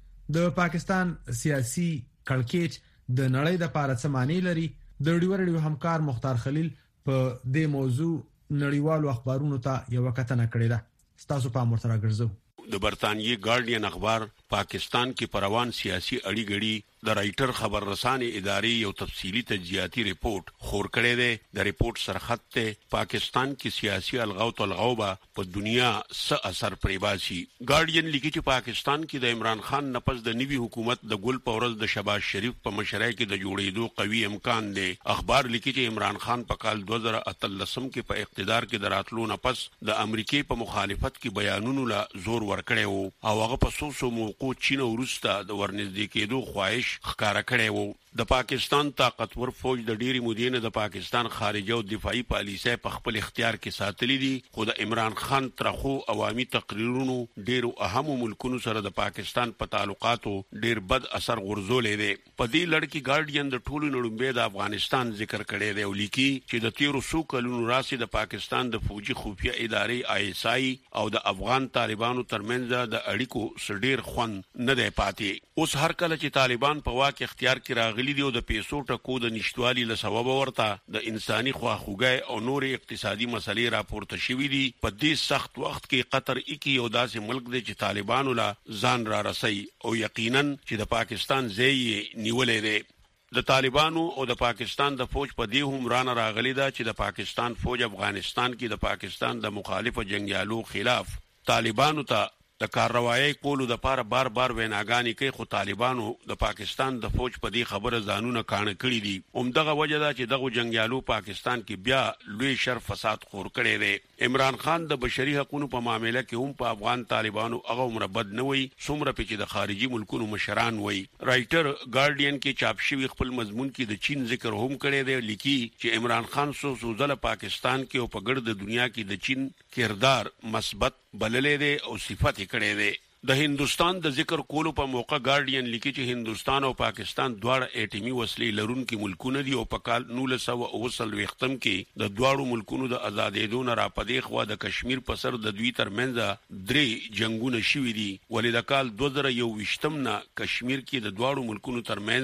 د پاکستان سیاسي کړکېچ د نړۍ د لپاره څه معنی لري؟ د ډیورډیو همکار مختار خلیل په دې موضوع نړیوالو اخبارونو ته یو کتنه کړې ده. ستاسو په امر سره ګرځو. د برتانیې ګارډین اخبار پاکستان کې پروان سیاسي اړیګړي د رائټر خبر رسانې ادارې یو تفصیلی تجزیاتی ریپورت خور کړی دی. د ریپورت سرخط ته پاکستان کې سیاسي الغاو تلغاوبه په دنیا څه اثر پرې باسي. ګارډین لیکي چې پاکستان کې د عمران خان نفس د نوي حکومت د ګل پورز د شهباز شریف په مشرۍ کې د جوړېدو قوي امکان دی. اخبار لیکي چې عمران خان په کال دوه زره اتلسم کې په اقتدار کې د راتلو نفس د امریکای په مخالفت کې بیانونو لا زور ورکړی وو او هغه په سوسو موقع چین ورسته د ورنږدې کېدو خواهش ښکارا کړی وو. د پاکستان طاقتور فوج د ډېری مودې د پاکستان خارجه او دفاعي پالیسۍ په خپل اختیار کې ساتلې دي، خو د عمران خان ترخو عوامي تقریرونو ډېرو اهمو ملکونو سره د پاکستان په تعلقاتو ډېر بد اثر غورځولې دي. په دې لړ کې ګارډین د ټولو نړیوال د افغانستان ذکر کړی دی او لیکي چې د تیرو څو کلونو راځي د پاکستان د فوجي خفیه ادارې آی اس آی او د افغان طالبانو ترمنځ د اړیکو سډیر خوند نه دی پاتې. اوس هر کله چې طالبان په واک اختیار کې راغلي دي او د پیسو ټکو د نشټوالي له سبب ورته د انساني خواخوږي او نور اقتصادي مسلې راپورته شوې دي، په دې سخت وخت کې قطر اکی یو داسې ملک دی چې طالبانو لا ځان را رسي او یقینا چې د پاکستان ځای نیولې دی. د طالبانو او د پاکستان د فوج په دې هم رانه راغلي ده چې د پاکستان فوج افغانستان کې د پاکستان د مخالف جنگیالو خلاف طالبانو ته د کاروایی کولو د پاره بار بار ویناګانی کوي، خو طالبانو د پاکستان د فوج په دې خبره ځانونه کانه کړی دي. همدغه وجه ده چې دغه جنگیالو پاکستان کې بیا لوی شر فساد خور کړی دی. عمران خان د بشري حقوقو په معاملې کې هم په افغان طالبانو هغه مربد نه وي څومره چې د خارجي ملکونو مشران وي. رائټر ګارډین کې چاپ شوی خپل مضمون کې د چین ذکر هم کړی دی، لیکي چې عمران خان سو سوزله پاکستان کې او په ګرد دنیا کې د چین کردار مثبت بللې دی او صفات کړي دي. د هندستان د ذکر کولو په موقع ګارډین لیکي چې هندستان او پاکستان دواړه اټومي وسلې لرونکي ملکونه دي او په کال نولس سوه اوه څلوېښتم کې د دواړو ملکونو د آزادېدو نه راپدې خوا د کشمیر په سر د دوی ترمنځ درې جنگونه شوي دي، ولې د کال دوه زره یو ویشتم نه کشمیر کې د دواړو ملکونو ترمنځ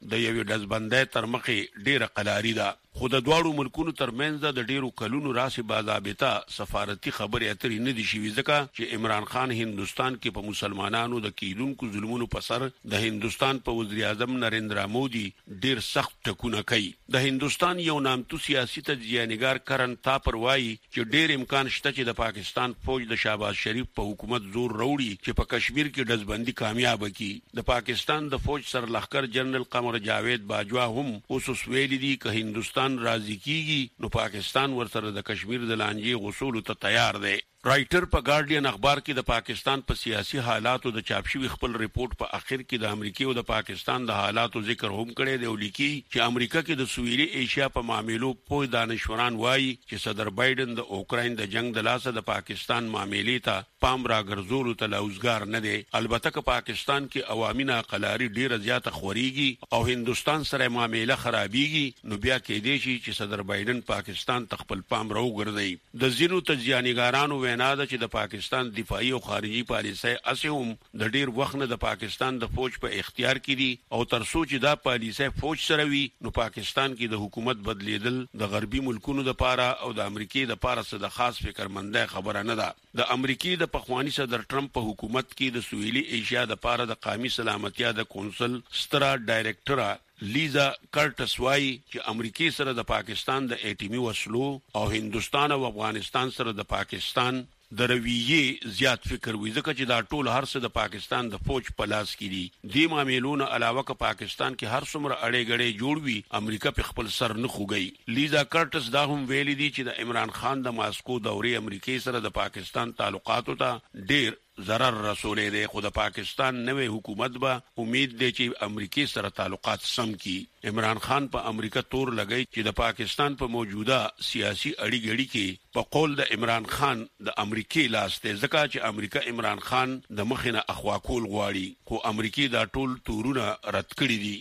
د یوې دزبندۍ تر مخې ډیره قلاري ده خو د دواړو ملکونو ترمنځ د ډیرو کلونو راسي باضابطه سفارتي خبرې اترې نه دي شوي ځکه چې عمران خان هندستان کې په مسلمانانو د کیدونکو ظلمونو په سر د هندستان په وزیر اعظم نریندرا مودي ډیر سخت ټکونه کوي د هندستان یو نامتو سیاسي تجزیه‌نګار کرن تاپر وایي چې ډیر امکان شته چې د پاکستان فوج د شهباز شریف په حکومت زور وروړي چې په کشمیر کې دزبندي کامیاب کړي د پاکستان د فوج سرلخکر جنرال قمر جاوید باجوا هم اوس ویلي دي چې هندستان راضي کیږي نو پاکستان ورسره د کشمیر د لانجې غوښولو ته تیار دی رائټر په ګارډین اخبار کې د پاکستان په سیاسي حالاتو د چاپ شوی خپل ریپورت په اخر کې د امریکا او د پاکستان د حالاتو ذکر هم کړی دی او لیکي چې امریکا کې د سویلي ایشیا په معاملو په دانشوران وایي چې صدر بایدن د اوکراین د جنگ د لاسه د پاکستان معاملې ته پام راګرځولو ته لوزګار نه دی البته که پاکستان کې عوامي ناقلاري ډیره زیاته خوريږي او هندستان سره معاملې خرابيږي نو بیا کې دی چې صدر بایدن پاکستان ته خپل پام راوګرځي د زینو تجزیه‌نګارانو وینا ده چې د پاکستان دفاعي او خارجي پالیسۍ اسهم د ډیر وخت نه د پاکستان د فوج په اختیار کې دي او تر څو چې دا پالیسۍ فوج سره وي نو پاکستان کې د حکومت بدلیدل د غربي ملکونو لپاره او د امریکای لپاره څه د خاص فکرمنده خبره نه ده د امریکای د پخوانی صدر ټرمپ په حکومت کې د سویلي ایشیا لپاره د قومي سلامتیا د کونسل سترا ډایریکټره لیزا کرټس وايي چې امریکای سره د پاکستان د اټیمي وسلو او هندستان او افغانستان سره د پاکستان د رویې زیات فکر وي ځکه چې دا ټول هر څه د پاکستان د فوج په لاس کې دي د معاملونو علاوه که پاکستان کې هر څومره اړې غړې جوړ وي امریکا په خپل سر نه خوګي لیزا کرټس دا هم ویلي دي چې د عمران خان د ماسکو دورې امریکای سره د پاکستان تعلقاتو ته ډیر ضرر رسولې دی خو د پاکستان نوې حکومت به امید دی چې امریکای سره تعلقات سم کړي عمران خان په امریکا تور لګی چې د پاکستان په موجوده سیاسي اړیګړي کې په قول د عمران خان د امریکای لاس ته ځکه چې امریکا عمران خان د مخینه اخوا کول غواړي خو امریکای دا ټول تورونه رد کړی دي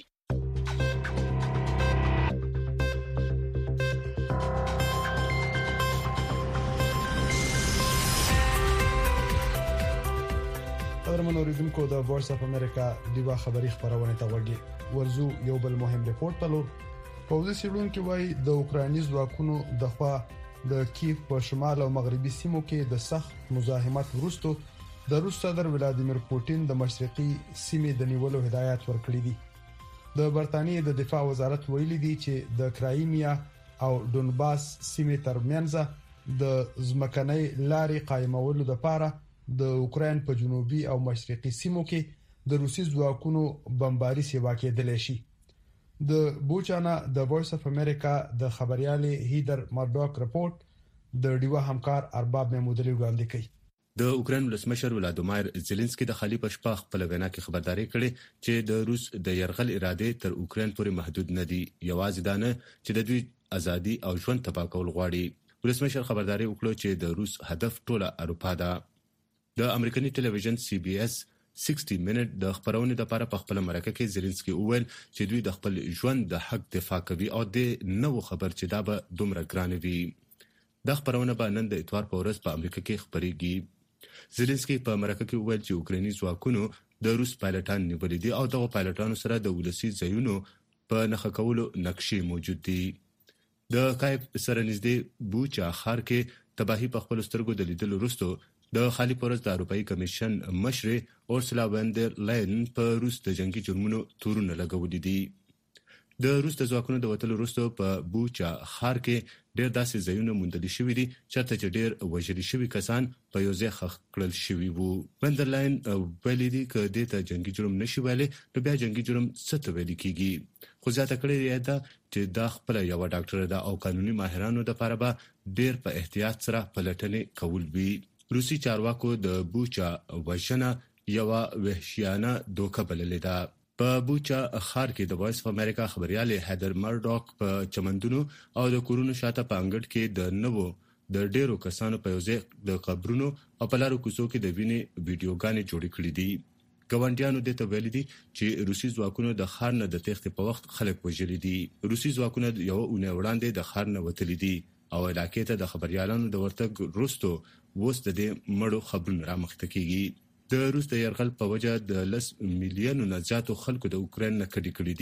قدرمن اوریدونکو د وایس اف امریکا دیوا خبری خبرونه ته وګورئ ورزو یو بل مهم ریپورت تلور پوزي سیډون کې وایي د اوکراني ځواکونو د خوا د کیف په شمال او مغربي سیمو کې د سخت مزاحمت وروسته د روس صدر ولادیمیر پوتین د مشرقي سیمې د نیولو هدایت ورکړی دی د برتانیې د دفاع وزارت ویلي دی چې د کرایمیا او ډونباس سیمې ترمنځ د ځمکنۍ لارې قائمولو لپاره د اوکرين په جنوبي او مشرقي سیمو کې د روسي ځواکونو بمباري سیوا کېدل شي د بوچانا د وایس اف امریکا د خبريالي هیدر مارډوک رپورت د ډیوا همکار ارباب محمودلی وړاندې کړي د اوکرين ولسمشر ولادیمیر زيلنسکي د خلیفہ شپه خپل وینا کې خبرداري کړې چې د روس د يرغل اراده تر اوکرين پورې محدود نه دي یوازې دا نه چې د دوی ازادي او ژوند تباہ کول غواړي ولسمشر خبرداري وکړه چې د روس هدف ټوله اروپا ده د امریکایي ټلویزیون سی بي اس شصت منټ د خبرونې لپاره په خپل مرکه کې زيلنسکي وویل چې دوی د خپل ژوند د حق دفاع کوي او د نو خبر چې دا به دومره ګران وي د خبرونه به نن د اتوار په ورځ په امریکا کې خبريږي زيلنسکي په مرکه کې وویل چې اوکراني ځواکونو د روس پایلټان نیولې دي او دغه پایلټانو سره د ولسی ځایونو په نخښه کولو نقشې موجود دي د کایف سره نږدې بوچا ښار کې تباہي په خپل سترګو د لیدلو وروسته د خالي پرز د اروپאי کمیشن مشر اورسلا وندر لاین په روس د جنگي جرمونو تورونه لګولې دي د روس د ځواکونو د وټل وروسته په بوچا ښار کې ډېر داسې ځایونه موندل شوي دي چې ته ډېر وژل شوي کسان په یو ځای خښ کړل شوي وو وندر لاین ویلي دي چې د ته جنگي جرم نشي ویلي نو بیا جنگي جرم څه ته ویل کیږي خو ځاته کړی دا چې دا خپل یو ډاکټر دا او قانوني ماهرانو د لپاره به ډېر په احتیاط سره پلټنې کول وي روسي چارواکو د بوچا وژنه یو وحشیانه دوکه بللې ده په بوچا ښار کې د وایس اف امریکا خبريالي هیدر مارډوک په چمندونو او د کورونو شاته په انګړ کې د نوو د ډیرو کسانو په یوځای د قبرونو او په لارو کوڅو کې د وینې ویډیوګانې جوړې کړې دي ګاونډیانو د ته ویل دي چې روسي ځواکونو د ښار نه د تخت په وخت خلک وژلي دي روسي ځواکونه یو اونۍ وړاندې د ښار نه وتلي دي او علاقې ته د خبريالانو د ورتګ وروسته وست د مړو خبرونه را مخته کیږي د روس د يرغل په وجه د لس میلیونو نه زیاتو خلکو د اوکرين نه کډي کړي دي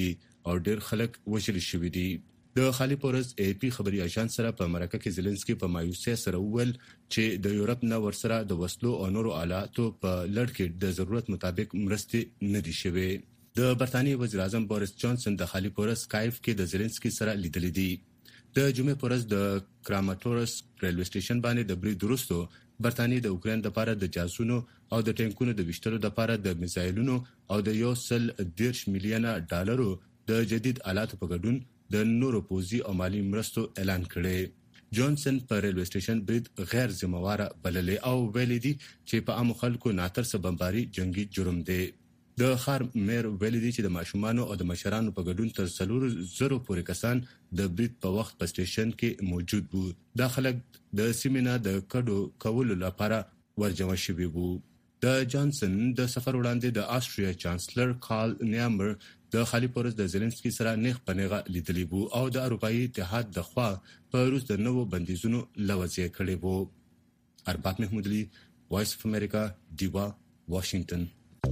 او ډیر خلک وژل شوي دي. د خالي پورز ای پی خبري اژانس سره په مرکه کې زيلنسکي په مایوسۍ سره وویل چې د یورپ نه ورسره د وسلو او نورو آلاتو په لړ کې د ضرورت مطابق مرستې نه دي شوي. د برتانیې وزیر اعظم بوریس جانسن د خالي پورز کایف کې د زيلنسکي سره لیدل دي. د جمعې پورز د کراماټورس ریلوي سټیشن باندې د برید وروسته برتانیې د اوکرين لپاره د جاسونو او د ټینکونو د وشتلو لپاره د میزایلونو او د یو سل دیرش میلیونه ډالرو د جدید آلاتو په ګډون د نورو پوزي او مالی مرستو اعلان کړي. جانسن په ریلوي سټیشن برید غیر ذمہواره بللې او ویلي دي چې په عام خلکو ناترسه بمباري جنگي جرم دی. د خار مېر ویلي دي چې د ماشومانو او د مشرانو په ګډون تر څلور زره پورې کسان د برید په وخت په سټیشن کې موجود وو. دا خلک د سیمینار د کډو کولو لپاره ورجمع شوي وو. د جانسن د سفر وړاندې د آسټریا چانسلر کارل نیامر د خالي پورز د زيلنسکي سره نیغ پنیغه لیدلی وو او د اروپאי اتحاد د خوا په روس د نوو بندیزونو لوځي کړي وو. ارباب محمود علي، وایس اف امریکا، دیوا، واشنگټن.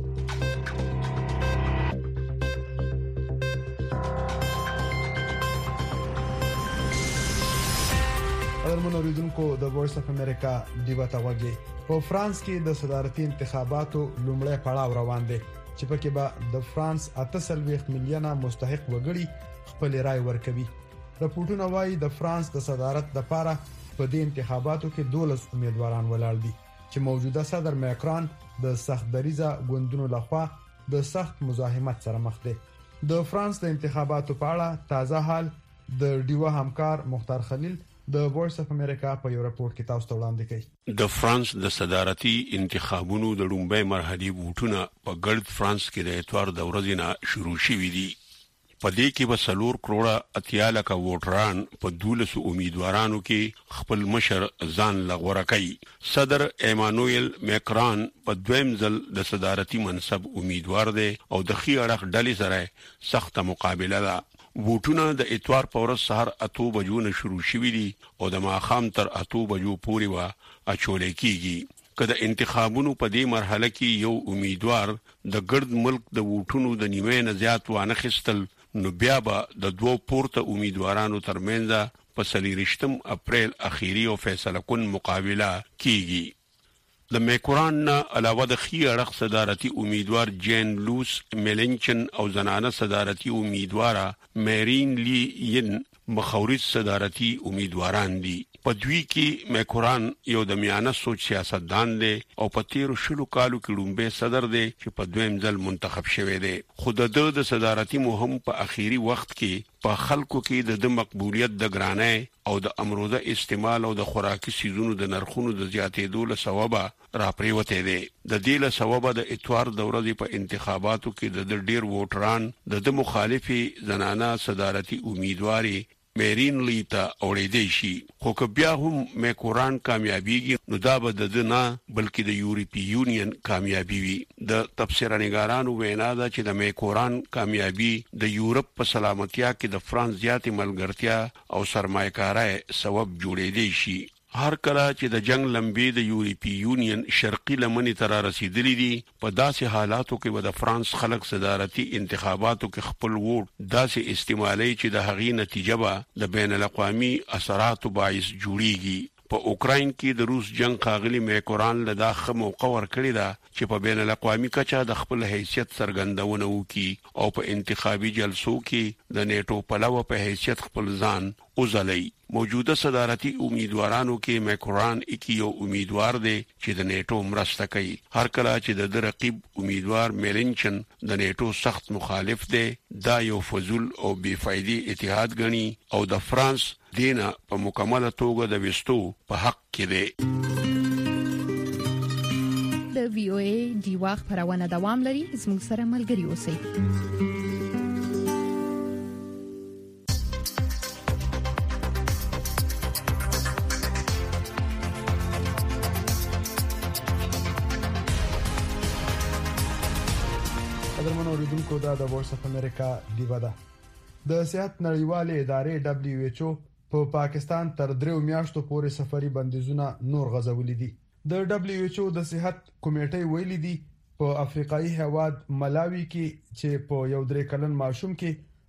ادرمن اوریدونکو د وایس اف امریکا دیوا ته وګورئ. په فرانس کې د صدارتي انتخاباتو لومړی پړاو روان دی چې پکې به د فرانس اتلس میلیونه مستحق وګړي خپل رائے ورکوي. راپورټونه وايي د فرانس د صدارت لپاره په دې انتخاباتو کې دولس امیدواران ولاړ دي چې موجوده صدر ماکرون د سخت دریزه ګوندونو لخوا د سخت مزاحمت سره مخ دی. د فرانس د انتخاباتو په اړه تازه حال د ډیوا همکار مختار خلیل د وایس اف امریکا په یو راپورټ کې تاسو ته وړاندې کړي. د فرانس د صدارتي انتخابونو د لومړۍ مرحلې ووټونه په ګرد فرانس کې د اتوار د ورځې نه شروع شوي دي. په دې کې به څلور کروڑه اتیا لکه ووټران په دولس امیدوارانو کې خپل مشر ځان لغوره کوي. صدر ایمانوئل ماکرون په دویم ځل د صدارتي منصب امیدوار دی او د خي اړخ ډلې سره سخت مقابله ده. ووټونه د اتوار په ورځ سهار اته بجو نه شروع شوي دي او د ماښام تر اته بجو پورې وا اچول کېږي. که د انتخابونو په دې مرحله کې یو امیدوار د ګرد ملک د ووټونو د نیمه نه زیات وانه خستل نو بیا به د دوه پورته امیدوارانو ترمنځ په څلورشتم اپریل اخیری او فیصله کن مقابله کېږي. د ماکرون نه علاوه د خي اړخ صدارتي امیدوار جین لوس میلنچن او زنانه صدارتي امیدواره میرین لی ین مخاورز صدارتي امیدواران دي. په دوی کې ماکرون یو د میانه سوچ سیاستدان دی او په تیر شلو کالو کې لومبه صدر دی چې په دویم ځل منتخب شوی دی. خو د د صدارتي مهم په اخیری وخت کې په خلکو کې د مقبولیت د ګرانۍ او د امروزه استعمال او د خوراکي سیزونو د نرخونو د زیاتېدو له سببه راپریوته دی. د دې له سببه د اتوار د ورځې په انتخاباتو کې د ډیر ووټران د مخالفي زنانه صدارتي امیدواري میرین لیتا اوریدي شي. خو که بیا هم ماکرون کامیابیږي نو دا به د نه بلکې د یورپی یونین کامیابی وي. د تفسیرنګارانو وینا ده چې د ماکرون کامیابی د یورپ په سلامتیا کې د فرانس زیاتې ملګرتیا او سرمایه‌کارۍ سبب جوړېدی شي. هر کله چې د جنگ لمبي د یورپی یونین شرقي لمنې تر رسیدلې دي په داسې حالاتو کې به د فرانس خلک صدارتي انتخاباتو کې خپل ووټ داسې استعمالي چې د هغې نتیجه به د بین الاقوامي اثراتو باعث جوړیږي. په اوکراین کې د روس جنگ ښاغلي ماکرون له دا ښه موقع ورکړې ده چې په بین الاقوامي کچه د خپل حیثیت څرګندونه وکړي او په انتخابي جلسو کې د نیټو پلوه په حیثیت خپل ځان وځلوي. موجوده صدارتي امیدوارانو کې ماکرون اکی یو امیدوار دی چې د نیټو مرسته کوي. هر کله چې د رقیب امیدوار میلنچن د نیټو سخت مخالف دی دا یو فضول او بے فایده اتحاد غني او د فرانس دینه په مکمله توګه د وستو په حق کې دی. د وی او ای دیوا خبرونه دوام لري. زموږ سره ملګري اوسئ. ادرمن اوریدونکو دا د وایس اف امریکا دیوا ده. د صحت نړیوالې ادارې دبليو ایچ او په پاکستان تر دریو میاشتو پورې سفري بندیزونه نور غځولې دي. د دبليو ایچ او د صحت کمیټې ویلي دي په افریقایي هیواد ملاوي کې چې په یو درې کلن ماشوم کې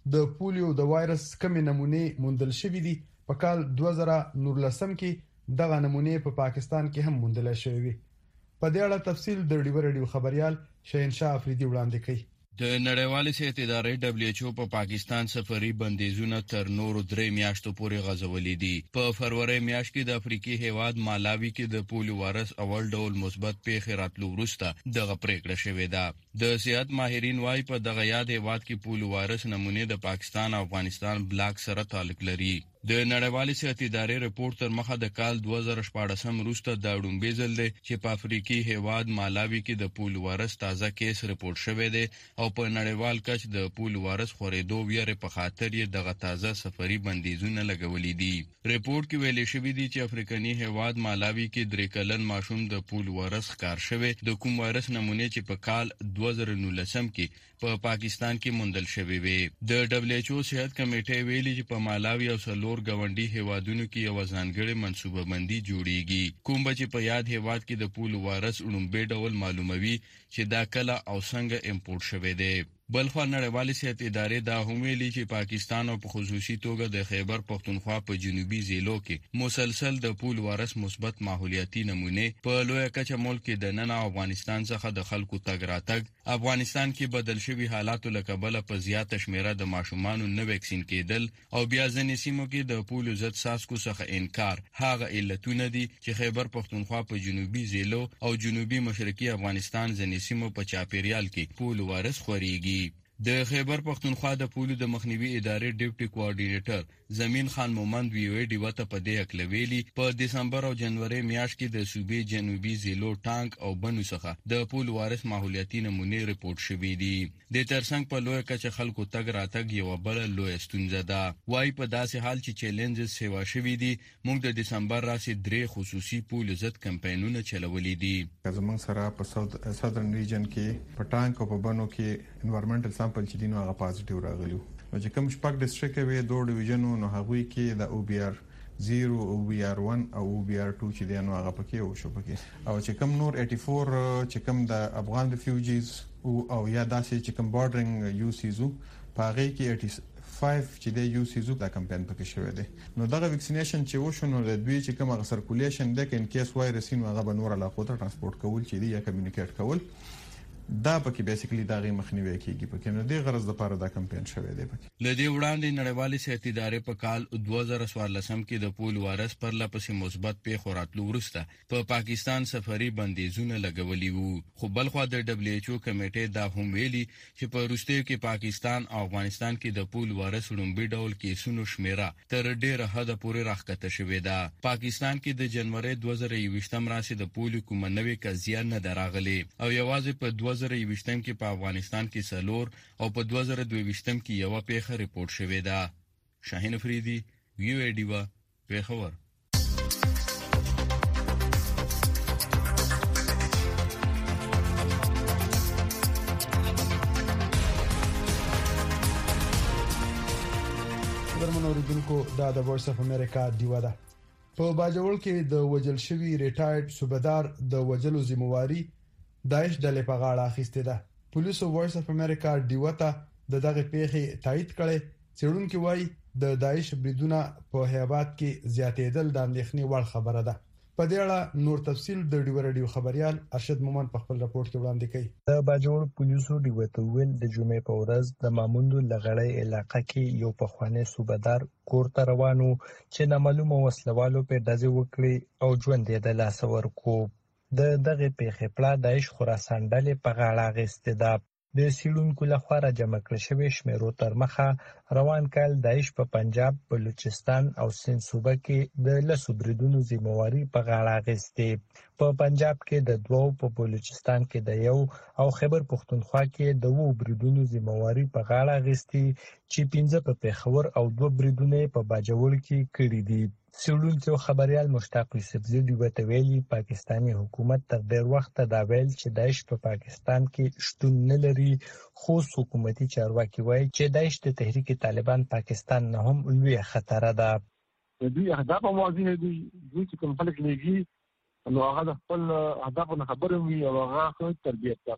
د پولیو د وایرس کمی نمونه موندل شوې دي. په کال دوه زره نولسم کې دغه نمونه په پاکستان کې هم موندل شوې. په دې اړه تفصیل د ډیو ریډیو خبريال شهنشاه افریدي وړاندې کوي. د نړیوالې صحت ادارې دبليو ایچ او په پاکستان سفري بندیزونه تر نورو درې میاشتو پورې غځولې دي. په فروری میاشت کې د افریقي هیواد مالاوي کې د پولیو وایرس اول ډول مثبت پیښې راتلو وروسته دغه پریکړه شوې ده. د صحت ماهرین وايي په دغه یاد هیواد کې پولیو وایرس نمونه د پاکستان او افغانستان بلاک سره تعلق لري. د نړیوالې صحت ادارې رپورت تر مخه د کال دوه زره شپږ وروسته د اډومبې ځل دی چې په افریقي هیواد مالاوي کې د پولیو وایرس تازه کیس رپورت شوی دی او په نړیوال کچ د پولیو وایرس خورېدو ویره په خاطر یې دغه تازه سفري بندیزونه لګولې دي. رپورت کې ویل شوی دی چې افریقني هیواد مالاوي کې درې کلن ماشوم د پولیو وایرس ښکار شوی د کوم وایرس نمونه چې په کال دوه زره نولسم کې په پاکستان کې موندل شوی وي. د دبليو ایچ او صحت کمیټې ویلي چې په مالاوي او سلور ګاونډي هیوادونو کې یو ځانګړې منصوبه بندي جوړیږي کوم چې په یاد هیواد کې د پولیو وایرس اړومبې ډول معلوموي چې دا کله او څنګه امپورټ شوی دی. بلخو نړیوالې صحت ادارې دا هم ویلي چې پاکستان او په خصوصي توګه د خیبر پختونخوا په جنوبي ضلعو کې مسلسل د پولیو وایرس مثبت ماحولیاتي نمونه په لوی کچه ملک کې د نن افغانستان څخه د خلکو تګ راتګ افغانستان کې بدل شوی حالاتو لکبله په زیاته شمیره د ماشومانو نه ویکسین کېدل او بیا ځینې سیمو کې د پولیو ضد څاڅکو څخه انکار هغه علتونه دي چې خیبر پختونخوا په جنوبي ضلعو او جنوبي مشرقي افغانستان ځینې سیمو په چاپیریال کې پولیو وایرس خوريږي. د خیبر پختونخوا د پولیو د مخنیوي ادارې ډیپټي کوارډینیټر زمین خان مومند وی وی ډیوه ته په دې اکلویلی په دسمبر او جنوري میاشت کې د صوبې جنوبي ضلعو ټانک او بنو څخه د پولیو وایرس ماحولیاتي نمونه ریپورت شوې دي. د ترڅنګ په لوی کچه خلکو تګ راتګ یو بل لوی ستونزه ده. وايي په داسې حال چې چیلنجز سیوا شوې دي موږ د دسمبر راسي درې خصوصي پولیو ضد کمپاینونه چلولې دي. زمونږ سره په ساوثرن ریجن کې په ټانک او په بنو کې انوایرنمنټل سامپل چې دینو هغه پازټیو راغلیو. نو چې کوم شپږ ډیسټریکټ وي دوه ډیویژنو نو هغه کې د او بي ار صفر او بي ار واحد او او بي ار دوه چې دینو هغه پکې او شو پکې او چې کوم نور چورانه چې کوم د افغان ریفیوجیز او یا داسې چې کوم بارډرینګ یو سیزو پاره کې پنځه چې د یو سیزو د کمپاین پکې شوی دی. نو دغه ویکسینیشن چې وشو نو د دوی چې کوم سرکولیشن د ان کیس وایرس نو هغه بنور علاقو ته ترانسپورت کول چې دی یا کمیونیکیټ کول دا پکې بیسیکلی دغه مخنیوي کیږي پکې نو د غرض لپاره دا کمپاین شوی دی. پکې لدی وړاندې نړیوالې صحت ادارې په کال دوه زره څوارلسم کې د پولیو وایرس پر لپسې مثبت پیښو راتلو وروسته په پاکستان سفري بندیزونه لګولي وو. خو بلخو د دبليو ایچ او کمیټې دا هم ویلي چې په وروستیو کې پاکستان او افغانستان کې د پولیو وایرس اړومبې ډول کیسونو شمیره تر ډیره حد پورې راښکته شوې ده. پاکستان کې د جنوري دوه زره یوویشتم راسي د پولیو کومه نوې قضیه نه دراغلي او یوازې په دوه زره یوویشتم کې په افغانستان کې سلور او په دوه زره دوه ویشتم کې یو پیښه ریپورت شوې ده. شاهین افریدي ویو ایډیوا پیښور. درمنو اوریدونکو دا د وایس اف امریکا دیوا ده. په باجوړ کې د وجل شوی ریټایرډ صوبیدار د وجلو ذمہواری داعش ډلې په غاړه اخیسته ده. پولیسو وایس اف امریکا دیوا ته د دغه پیښې تایید کړي. څېړونکو وایي د داعش بریدونه په هیواد کې زیاتېدل د اندېښنې وړ خبره ده. په دې اړه نور تفصیل د ډیو ریډیو خبريال ارشد مومن په خپل راپورټ کې وړاندې کړي. د باجوړ پولیسو ډیو ته ویل د جمعې په ورځ د ماموندو لغړی علاقې کې یو پخوانی صوبیدار کور ته روانو چې نامعلومه وسلوالو په دځې وکړي او ژوند یې د لاس ورکو. د دغه پیښې پلا داعش خراسان ډلې په غاړه اخیستې ده. د سیلونکو لخوا را جمع کړل شوی شمیرو تر مخه روان کال داعش په پنجاب، بلوچستان او سند صوبه کې د لسو بریدونو ذمہواری په غاړه اخیستې. په پنجاب کې د دوو، په بلوچستان کې د یو او خیبر پختونخوا کې د وو بریدونو ذمہواری په غاړه اخیستې چې پنځه په پیښور او دوه بریدونه په باجوړ کې کړي دي. سیلونکو خبريال مشتاق یوسفزی دیو ته ویلي پاکستاني حکومت تر ډیر وخت دا ویل چې داعش په پاکستان کې شتون نه لري، خو حکومتي چارواکي وایي چې داعش د تحریک طالبان پاکستان نه هم لوی خطر ده. د دې اهداف موازی دي دوی چې کوم خلک لګي نو هغه خپل اهداف نه خبرې وي او هغه خپل تربیت کوي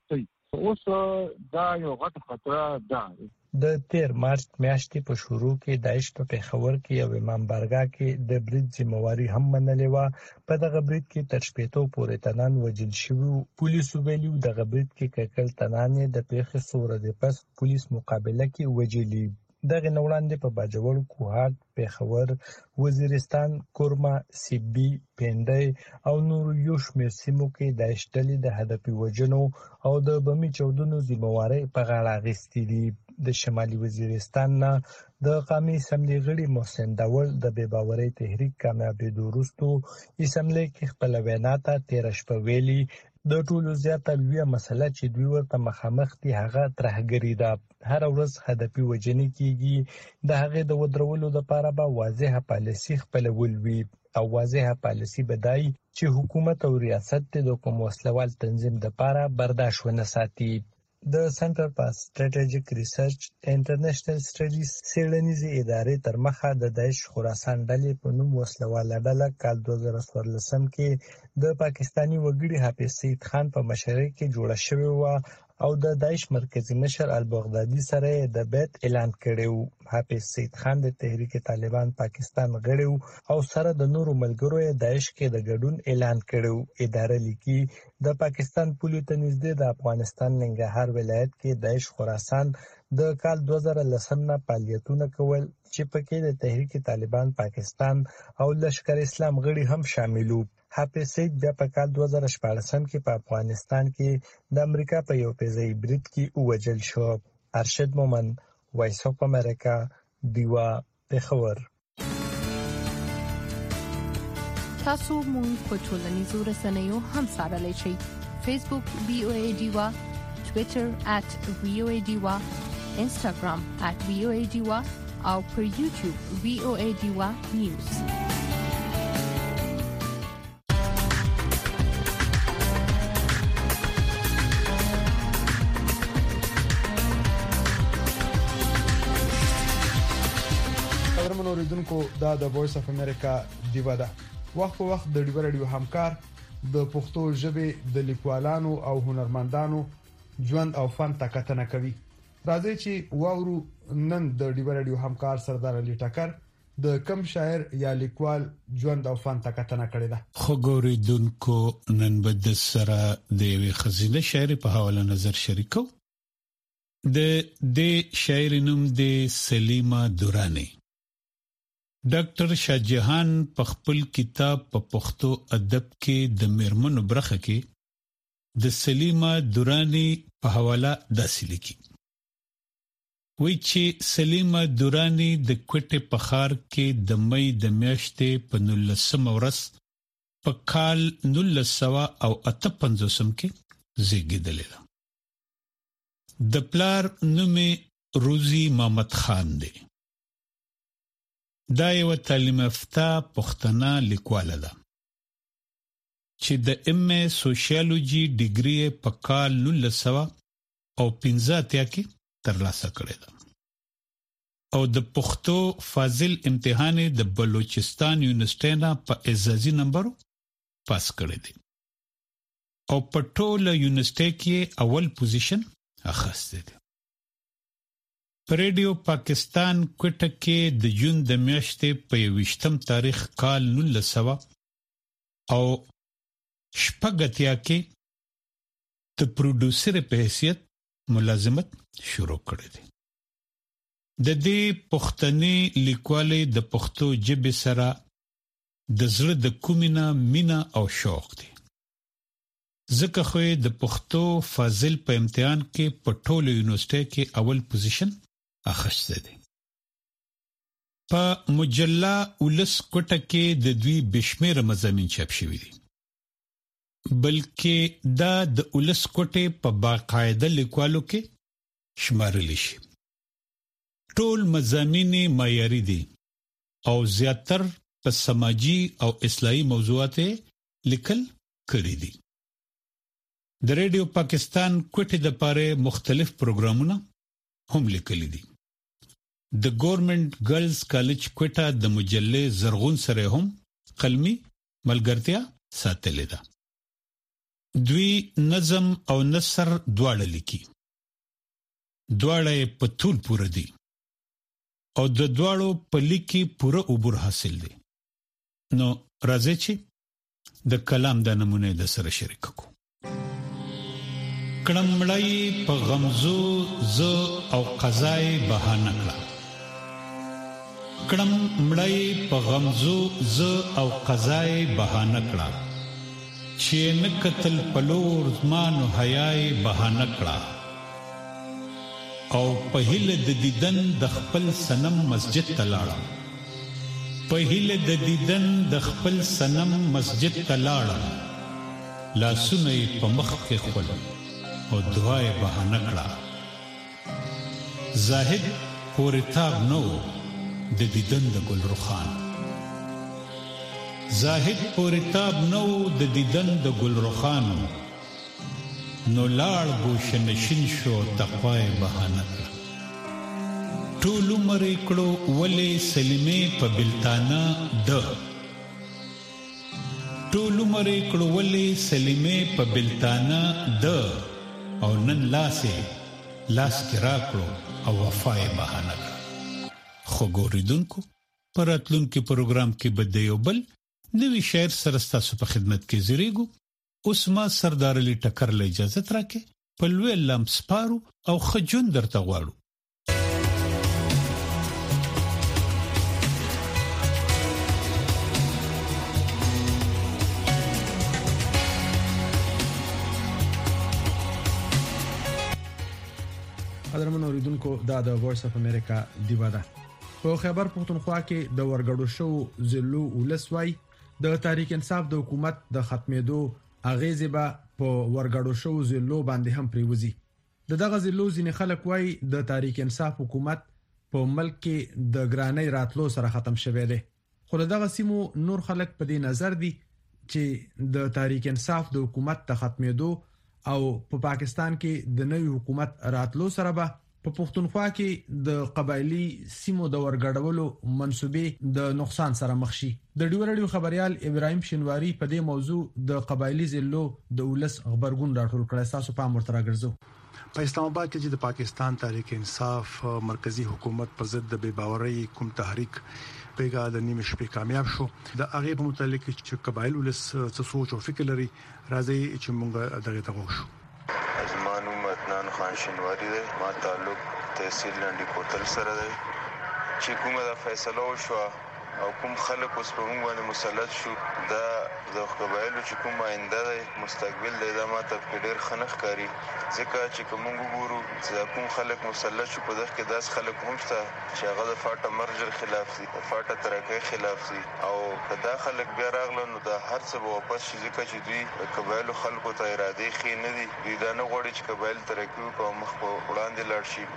اوس دا یو غټ خطر ده. د تیر مارچ میاشتې په شروع کې داعش په پیښور کې او امام بارګاه کې د برید ذمہواری هم منلې و. په دغه برید کې تر شپېتو پورې تنان وژل شوي. پولیسو ویلي دغه برید کې ککل تنان د پیښې څو ورځې پس پولیس مقابله کې وژلي. دغه نوړاندې په باجوړ، کوهاټ، پیښور، وزیرستان، کورما، سیبي، پندای او نور یو شمېر سیمو کې داعش ډلې د هدفي وژنو او د بمي چاودنو ذمہواری په غاړه اخیستې دي. د شمالي وزیرستان نه د قومي اسمبلی غړي محسن داول د بې باورۍ تحریک کامیابېدو وروسته اسمبلی کې خپل وینا ته تېره شپه ویلي د ټولو زیاته لویه مسله چې دوی ورته مخامخ دي هغه ترهګري ده. هر ورځ هدفي وژنې کیږي. د هغې د ودرولو لپاره به واضحه پالیسي خپلول وي او واضحه پالیسي به دای چې حکومت او ریاست د کوم وسلوال تنظیم لپاره برداشت ونه ساتي. د سنټر فار سټریټیجیک ریسرچ انټرنیشنل سټډیز څېړنیزې ادارې تر مخه د داعش خراسان ډلې په نوم وسلواله ډله کال دوه زره څوارلسم کې د پاکستاني وګړي حافظ سید خان په مشرۍ کې جوړه شوې وه او د داعش مرکزی مشر البغدادي سره د بیعت اعلان کړی و. حافظ سید خان د تحریک طالبان پاکستان غړی او سره د نورو ملګرو یې داعش کې د ګډون اعلان کړی. اداره لیکي د پاکستان پولیو ته نږدې د افغانستان ننګرهار ولایت کې داعش خراسان د کال دوه زره لسم نه فعالیتونه کول چې پکې د تحریک طالبان پاکستان او لشکر اسلام غړي هم شامل وو. حافظ سید بیا په کال دوه زره شپاړسم کې په افغانستان کې د امریکا په یو فضايي برید کې ووژل شو. ارشد مومن، وایس اف امریکا، دیوا، پیښور. تاسو مونږ په ټولنیزو رسنیو هم څارلی شئ. فیسبوک وی او ای دیوا، ټویټر ات وی او ای دیوا، انسټاګرام ات وی او ای دیوا او پر یوټیوب وی او ای دیوا نیوز. اوریدونکو دا د وایس اف امریکا دیوا ده. وخت په وخت د ډیو رادیو همکار د پښتو ژبې د لیکوالانو او هنرمندانو ژوند او فن ته کتنه کوي. راځي چې واورو نن د ډیو رادیو همکار سردار علي ټکر د کم شاعر یا لیکوال ژوند او فن ته کتنه کړې ده. خو ګوریدونکو نن به د سره د یوې خزینه شاعر په حواله نظر شریکو. د دې شاعر نوم د سلیمه دورانی. ډاکټر شاهجهان په خپل کتاب په پښتو ادب کې د میرمنو برخه کې د سلیمه دورانی په حواله داسې لیکي. وایي چې سلیمه دورانی د کوټې په ښار کې د مې د میاشتې په نولسمه ورځ په کال نولس سوه او اته پنځوسم کې زیږېدلې ده. د پلار نوم روزي محمد خان دی. دا یو تعلیم یافته پښتنه لیکواله ده چې د ام ای سوشیالوجي ډیګري په کال نولس سوه او پنځه اتیا کې ترلاسه کړې ده او د پښتو فاضل امتحان د بلوچستان یونیورسيټي نه په اعزازي نمبر پاس کړی دی او په ټوله یونیورسيټي کې اول پوزیشن اخیستی دی. په ریډیو پاکستان کوټه کې د جون د میاشتې په یوویشتم تاریخ کال نولس سوه او شپږ اتیا کې د پروډوسر په حیثیت ملازمت شروع کړی دی. د دې پښتني لیکوالۍ د پښتو ژبې سره د زړه د کومینه مینا او شوق دی. ځکه خو د پښتو فاضل په امتحان کې په ټوله یونیورسيټي کې اول پوزیشن اخیسته دي. په مجله ولس کوټه کې د دوی بشمیره مضامین چاپ شوي دي بلکې دا د ولس کوټه په باقاعده لیکوالو کې شمارل شي. ټول مضامین معیاري دي او زیاتر په سماجی او اصلاحي موضوعات لیکل کړي دي. د ریډیو پاکستان کوټه د پاره مختلف پروګرامونه هم لیکلي دي. د ګورنمنت ګرلز کالج کوټه د مجلې زرغون سره هم قلمي ملګرتیا ساتلې ده. دوی نظم او نثر دواړه لیکي. دواړه په طول پوره دي او د دواړو په لیکي پوره عبور حاصل دي. نو راځي چې د کلام د نمونه د سره شریک کو. کړمړی په غمزو ز او قضای بهانه کړه. کړمړی په غمزو ز او قضای بهانه کړه. چې نکتل پلور زمانو حیاي بهانه کړه. او په هله د دیدن د خپل صنم مسجد ته لاړم. په هله د دیدن د خپل صنم مسجد ته لاړم. لاسونه په مخ کې خپل او دعای بهانه کړه. زاهد پورتاب نو د دیدن د ګل رخان. زاهد پورتاب نو د دیدن د ګل رخانو. نو لاړ گوشه نشین شو تقوای بهانه کړه. ټول عمر کړو ولې سلیمه په بلتانه ده. ټول عمر کړو ولې سلیمه په بلتانه ده. او نن لاسه لاس کې راکړو او وفای بهانه کړه. خو ګوریدونکو پراتلونکو پروګرام کې بده یو بل نوی شعر سره تاسو په خدمت کې زیریګو. اوس ما سردار علی ټکر له اجازه ترکه په لوی لمپ سپارو او خجون درته غواړو. قدرمن اوریدونکو دا د وایس اف امریکا دیوا ده. په خیبر پختونخوا کې د ورګړو شو زلو ولسوای د تحریک انصاف د حکومت د ختمېدو اغیزه به په ورګړو شو زلو باندې هم پریوزي. د دغه زلو ځینې خلک وایي د تحریک انصاف حکومت په ملک کې د ګرانۍ راتلو سره ختم شوه دی. خو دغه سیمو نور خلک په دې نظر دي چې د تحریک انصاف د حکومت د ختمېدو او په پا پاکستان کې د نوي حکومت راتلو سره به په پښتونخوا کې د قبایلی سیمو د ورګړولو منسوبې د نقصان سره مخ شي. د ډیورډیو خبريال ابراهيم شینواری په دې موضوع د قبایلی زلو د ولس خبرګون راټول کړی. تاسو په امر تر راګرځو. په اسلام آباد کې د پاکستان تحریک انصاف مرکزی حکومت پر ضد د بے باورۍ کوم تحریک پیګه د نیمه شپې کامیاب شو. د هغه په متعلق چې قبایل ولس څه سوچ او فکر لري راځي چې موږ دغه ته وښو. ازمانو متنان خان شینواری دی. ما تعلق تحصیل لنډی کوتل سره دی. چې کومه د فیصله وشو او کوم خلک اوس په موږ باندې مسلط شو دا د قبایلو چې کوم آینده دی مستقبل دی دا ماته ډېر خنخ کاری. ځکه چې کوم ګورو چې کوم خلک مسلط شو په دغه کې داس خلک هم شته چې هغه د فاټا مرجر خلاف دي، د فاټا ترکه خلاف دي او کدا خلک بیا راغله نو دا هر څه به واپس شي. ځکه چې دوی قبایلو خلکو ته اراده خې نه دي. دوی دا نه غواړي چې قبایل ترقی وکړي او مخ په وړاندې لاړ شي.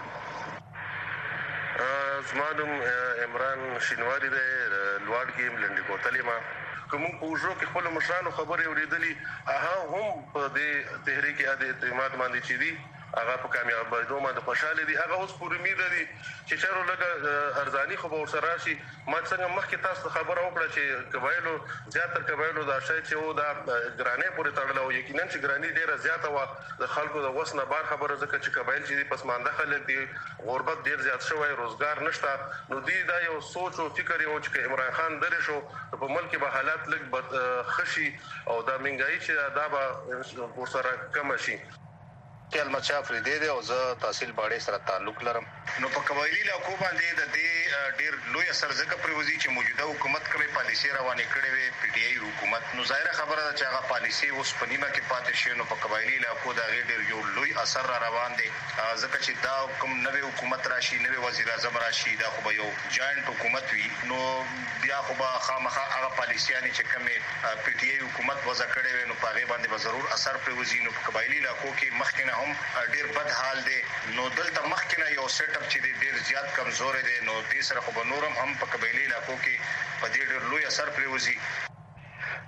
زمانم عمران شینواری دی. لوړ کې لنډی کوتلې ما کوم پوجو کې خپل مشرانو خبرې اوریدلې هغه هم په دې تحریک یاد اعتماد باندې چې دي هغه په کامیاب باندې باندې خوشاله دي. هغه اوس پوره امید دي چې چارو لګه ارزانی خو به ورسره راشي. ما څنګه مخکې تاسو خبره وکړه چې قبایلو زیاتره قبایلو دا شای چې و دا ګرانې پورې تړل او یقینا چې ګرانې ډیره زیاته و د خلکو د وسنه بار خبره ځکه چې قبایل چې پسمانده خلک دي غربت ډیر زیات شوی روزګار نشته. نو دی دا یو سوچ او فکر یو چې عمران خان درې شو په ملک به حالات لګ خشي او دا منګای چې دا به ورسره کم شي. کله مچا فریدې دی او زه تحصیل باندې سره تعلق لرم. نو په قبایلی علاقو باندې د دې ډیر لوی اثر ځکه پروزي چې موجوده حکومت کوي پالیسي روانه کړې وي پی ټی آی حکومت. نو ظاهره خبره ده چې هغه پالیسي اوس په نیمه کې پاتې شي. نو په قبایلی علاقو دا ډیر یو لوی اثر را روان دی ځکه چې دا کوم نوې حکومت راشي نوې وزیر اعظم راشي دا خو به یو جاینټ حکومت وي. نو بیا خو به خامخا هغه پالیسيانې چې کومه پی ټی آی حکومت وضع کړې وي نو په هغه باندې به ضرور اثر پروزي. نو په قبایلی علاقو کې مخکې هم ډیر بد حال دی. نو دلته مخکنه یو سیټ اپ چې ډیر زیات کمزور دی نو دې سره خو به نورم هم په قبایلی علاقو کې په دې ډیر لوی اثر پروزي.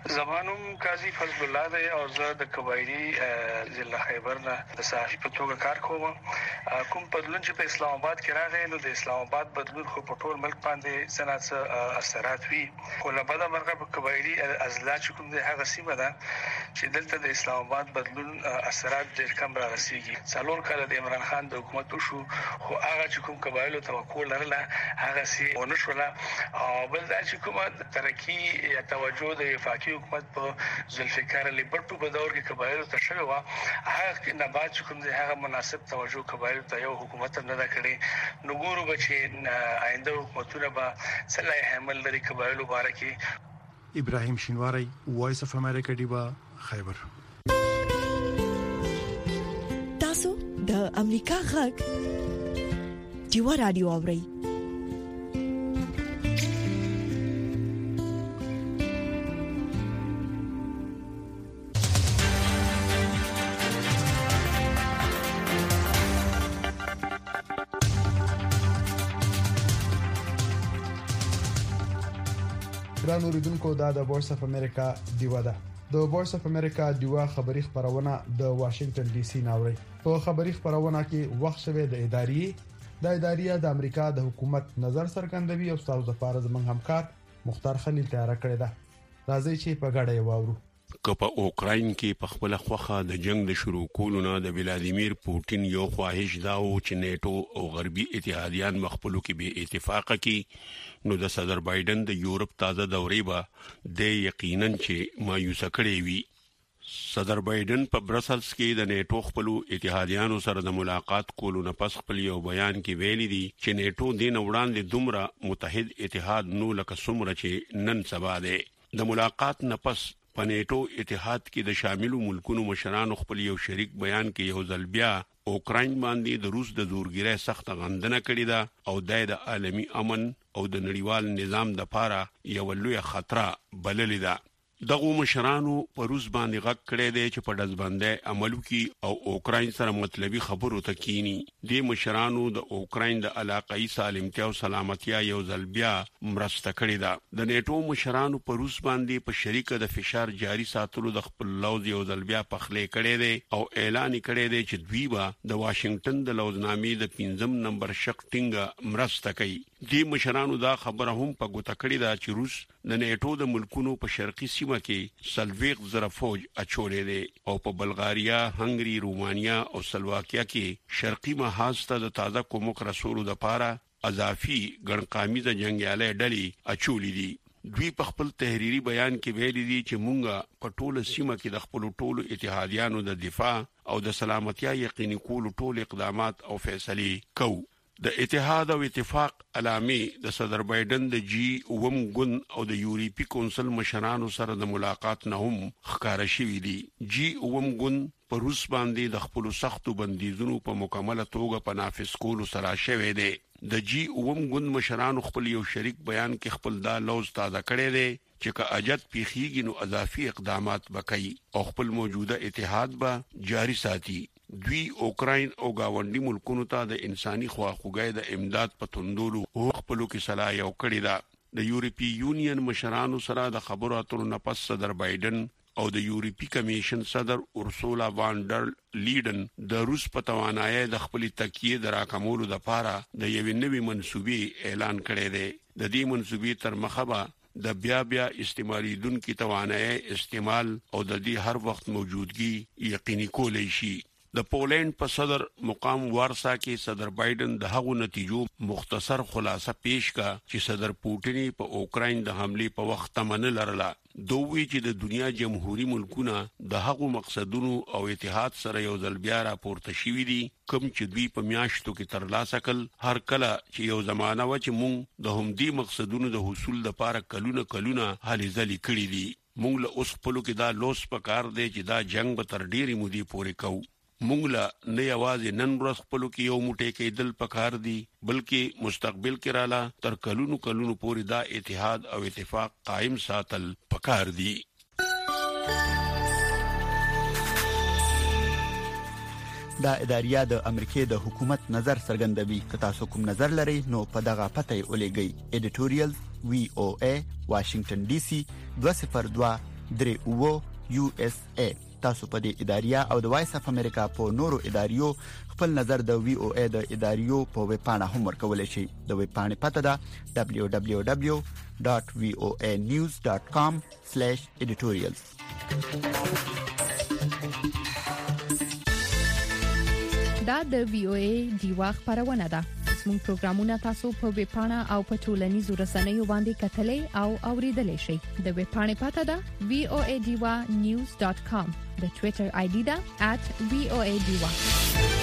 زمانم قاضي فضل الله دی او زه د قبایلی ضلع خیبر نه د صحافي په توګه کار کوم. کوم بدلون چې په اسلام آباد کې راغی نو د اسلام آباد بدلون خو په ټول ملک باندې سنت اثرات وی خو له بده مرغه په قبایلی ازلا چې کوم د هغه سیمه ده چې دلته د اسلام آباد بدلون اثرات ډېر کم را رسیږي. څلور کاله د عمران خان د حکومت شو خو هغه چې کوم قبایلو توقع لرله هغه سي ونشوله. او بل دا چې کومه ترقی یا توجه د وفاقي حکومت په ذوالفقار علی بټو په دور کې قبایلو ته شوی و هغه نه بعد چې کوم د هغه مناسب توجه قبایلو ته یو حکومت نه دا کړی. نو ګورو بچي آینده حکومتونه به صلاح عمل لري قبایلو باره کې. ابراهیم شینواری وایس اف امریکا دیوا خیبر. تاسو د امریکا غږ دیوا رادیو اورئ. ګران اوریدونکو دا د وایس اف امریکا دیوا ده. د وایس اف امریکا دیوا خبری خبرونه د واشنگټن ډي سي ناوړي. په خبری خبرونه کې وخت شوه د ادارې د ادارې د امریکا د حکومت نظر څرګندوي او تاسو د فارز من همکار مختار خلیل تیار کړی ده. راځي چې په غاړه یې واورو. که په اوکراین کې په خپل خوخه د جنگ د شروع کولو نه د ولادیمیر پوتین یو خواهش دا و چې نیټو او غربي اتحادیان مخبلو کې به اتفاق کی نو د صدر بایدن د یورپ تازه دورې به د یقینا چې مایوسه کړي وي. صدر بایدن په برسلز کې د نیټو خپل اتحادیانو سره د ملاقات کولو نه پس خپل یو بیان کې ویلي دي چې نیټو د نوړاندې دومره متحد اتحاد نو لکه څومره چې نن سبا ده. د ملاقات نه پس په نیټو اتحاد کې د شاملو ملکونو مشرانو خپل یو شریک بیان کې یو ځل بیا اوکراین باندې د روس د زورګیرۍ سخت غندنه کړې ده او د عالمي امن او د نړیوال نظام د لپاره یو لوی خطر بللې ده. دغه مشرانو په روس باندې غږ کړی دی چې په دزبندۍ عمل وکړي او اوکراین سره مطلبي خبرو ته کینی. د مشرانو د اوکراین د علاقائی سالمتیا او سلامتیا یو ځل بیا مرسته کړې ده. د نیټو مشرانو په روس باندې په شریکه د فشار جاری ساتلو د خپل لوز یو ځل بیا پخلې کړي دي او اعلان کړي دي چې دوی به د واشنگټن د لوزنامې د پنځم نمبر شق ټینګه مرسته کوي. د مشرانو دا خبره هم په ګوته کړې ده چې روس د نیټو د ملکونو په شرقي سیمه کې سلويغ زره فوج اچولې دي او په بلغاریا، هنګری، رومانیا او سلواکیا کې شرقي محاذ ته د تازه کومک رسولو لپاره اضافي ګڼقامیزه جنگیالي ډلې اچولې دي. دوی په خپل تحریری بیان کې ویلي دي چې مونږه په ټوله سیمه کې د خپل ټولو اتحادیانو د دفاع او د سلامتیا یقیني کولو ټول اقدامات او فیصله کوو. د اتحاد او اتفاق علامه د صدر بایدن د جی اوم ګوند او د یورپی کونسل مشرانو سره د ملاقات نه هم ښکارا شوې دي. جی اوم ګوند په روس باندې د خپل سختو بندیزونو په مکمله توګه په نافذ کولو سره شوې دي. د جی اوم ګوند مشرانو خپل یو شریک بیان کې خپل دا لوز تازه کړی دی چې که اجت پیخیږي نو اضافي اقدامات وکړي او خپل موجوده اتحاد به جاری ساتي. دوی اوکراین او گاونډي ملکونو ته د انساني خواخوږۍ د امداد په توندولو او خپلو کې صلاح یو کړی دا. د یورپی یونین مشرانو سره د خبرو اترو نه پس صدر بایدن او د یورپی کمیشن صدر اورسولا وان ډر لیډن د روس په توانایي د خپل تکیه دراکمولو لپاره د یوې نوې منسوبې اعلان کړی دی. د دې منسوبې تر مخه به د بیا بیا استعمالي دونکو توانایي استعمال او د دې هر وخت موجودګي یقیني کولای شي. د پولند په صدر مقام وارسا کې صدر بایدن د هغو نتیجو مختصر خلاصه پیش کا چې صدر پوتین په اوکراین د حمله په وخت تمن لرله. دوی چې د دنیا جمهوریت ملکونه د هغو مقصدونو او اتحاد سره یو ځل بیا راپورته شوي دي کوم چې دوی په میاشتو کې ترلاسه کړ. هر کله چې یو زمانہ و چې مونږ د همدې مقصدونو د حصول لپاره کلونه کلونه هلې ځلې کړې دي. مونږ له اوس خپل کې دا لوس پکار دی چې دا جنگ به تر ډېرې مودې پورې کوو. مونږ لا نه یوازې نن ورځ خپل کې یو موټی کېدل پکار دي بلکې مستقبل کې رااله تر کلونو کلونو پورې دا اتحاد او اتفاق قائم ساتل پکار دي. دا اداریه د امریکای د حکومت نظر څرګندوي. که تاسو کوم نظر لرئ نو په دغه پته ولېږئ. ایډیټوریال وی او ای واشنگټن ډي سي دوه صفر دوه درې او یو اس ا. تاسو په دې اداریه او د وایس اف امریکا په نورو اداریو خپل نظر د وی او ای د اداریو په ویب پاڼه هم ورکولای شئ. د ویب پاڼې پته ده دبليو دبليو دبليو ډاټ وی او ای نیوز ډاټ کام سلیش ایډیټوریالز. دا د وی او ای دیوا خبرونه ده. زموږ پروګرامونه تاسو په ویب پاڼه او په ټولنیزو رسنیو باندې کتلای او اوریدلای شئ. د ویب پاڼې پته ده وی او ای دیوا نیوز ډاټ کام. د ټوئیټر آی ډي ده ات وی او ای دیوا.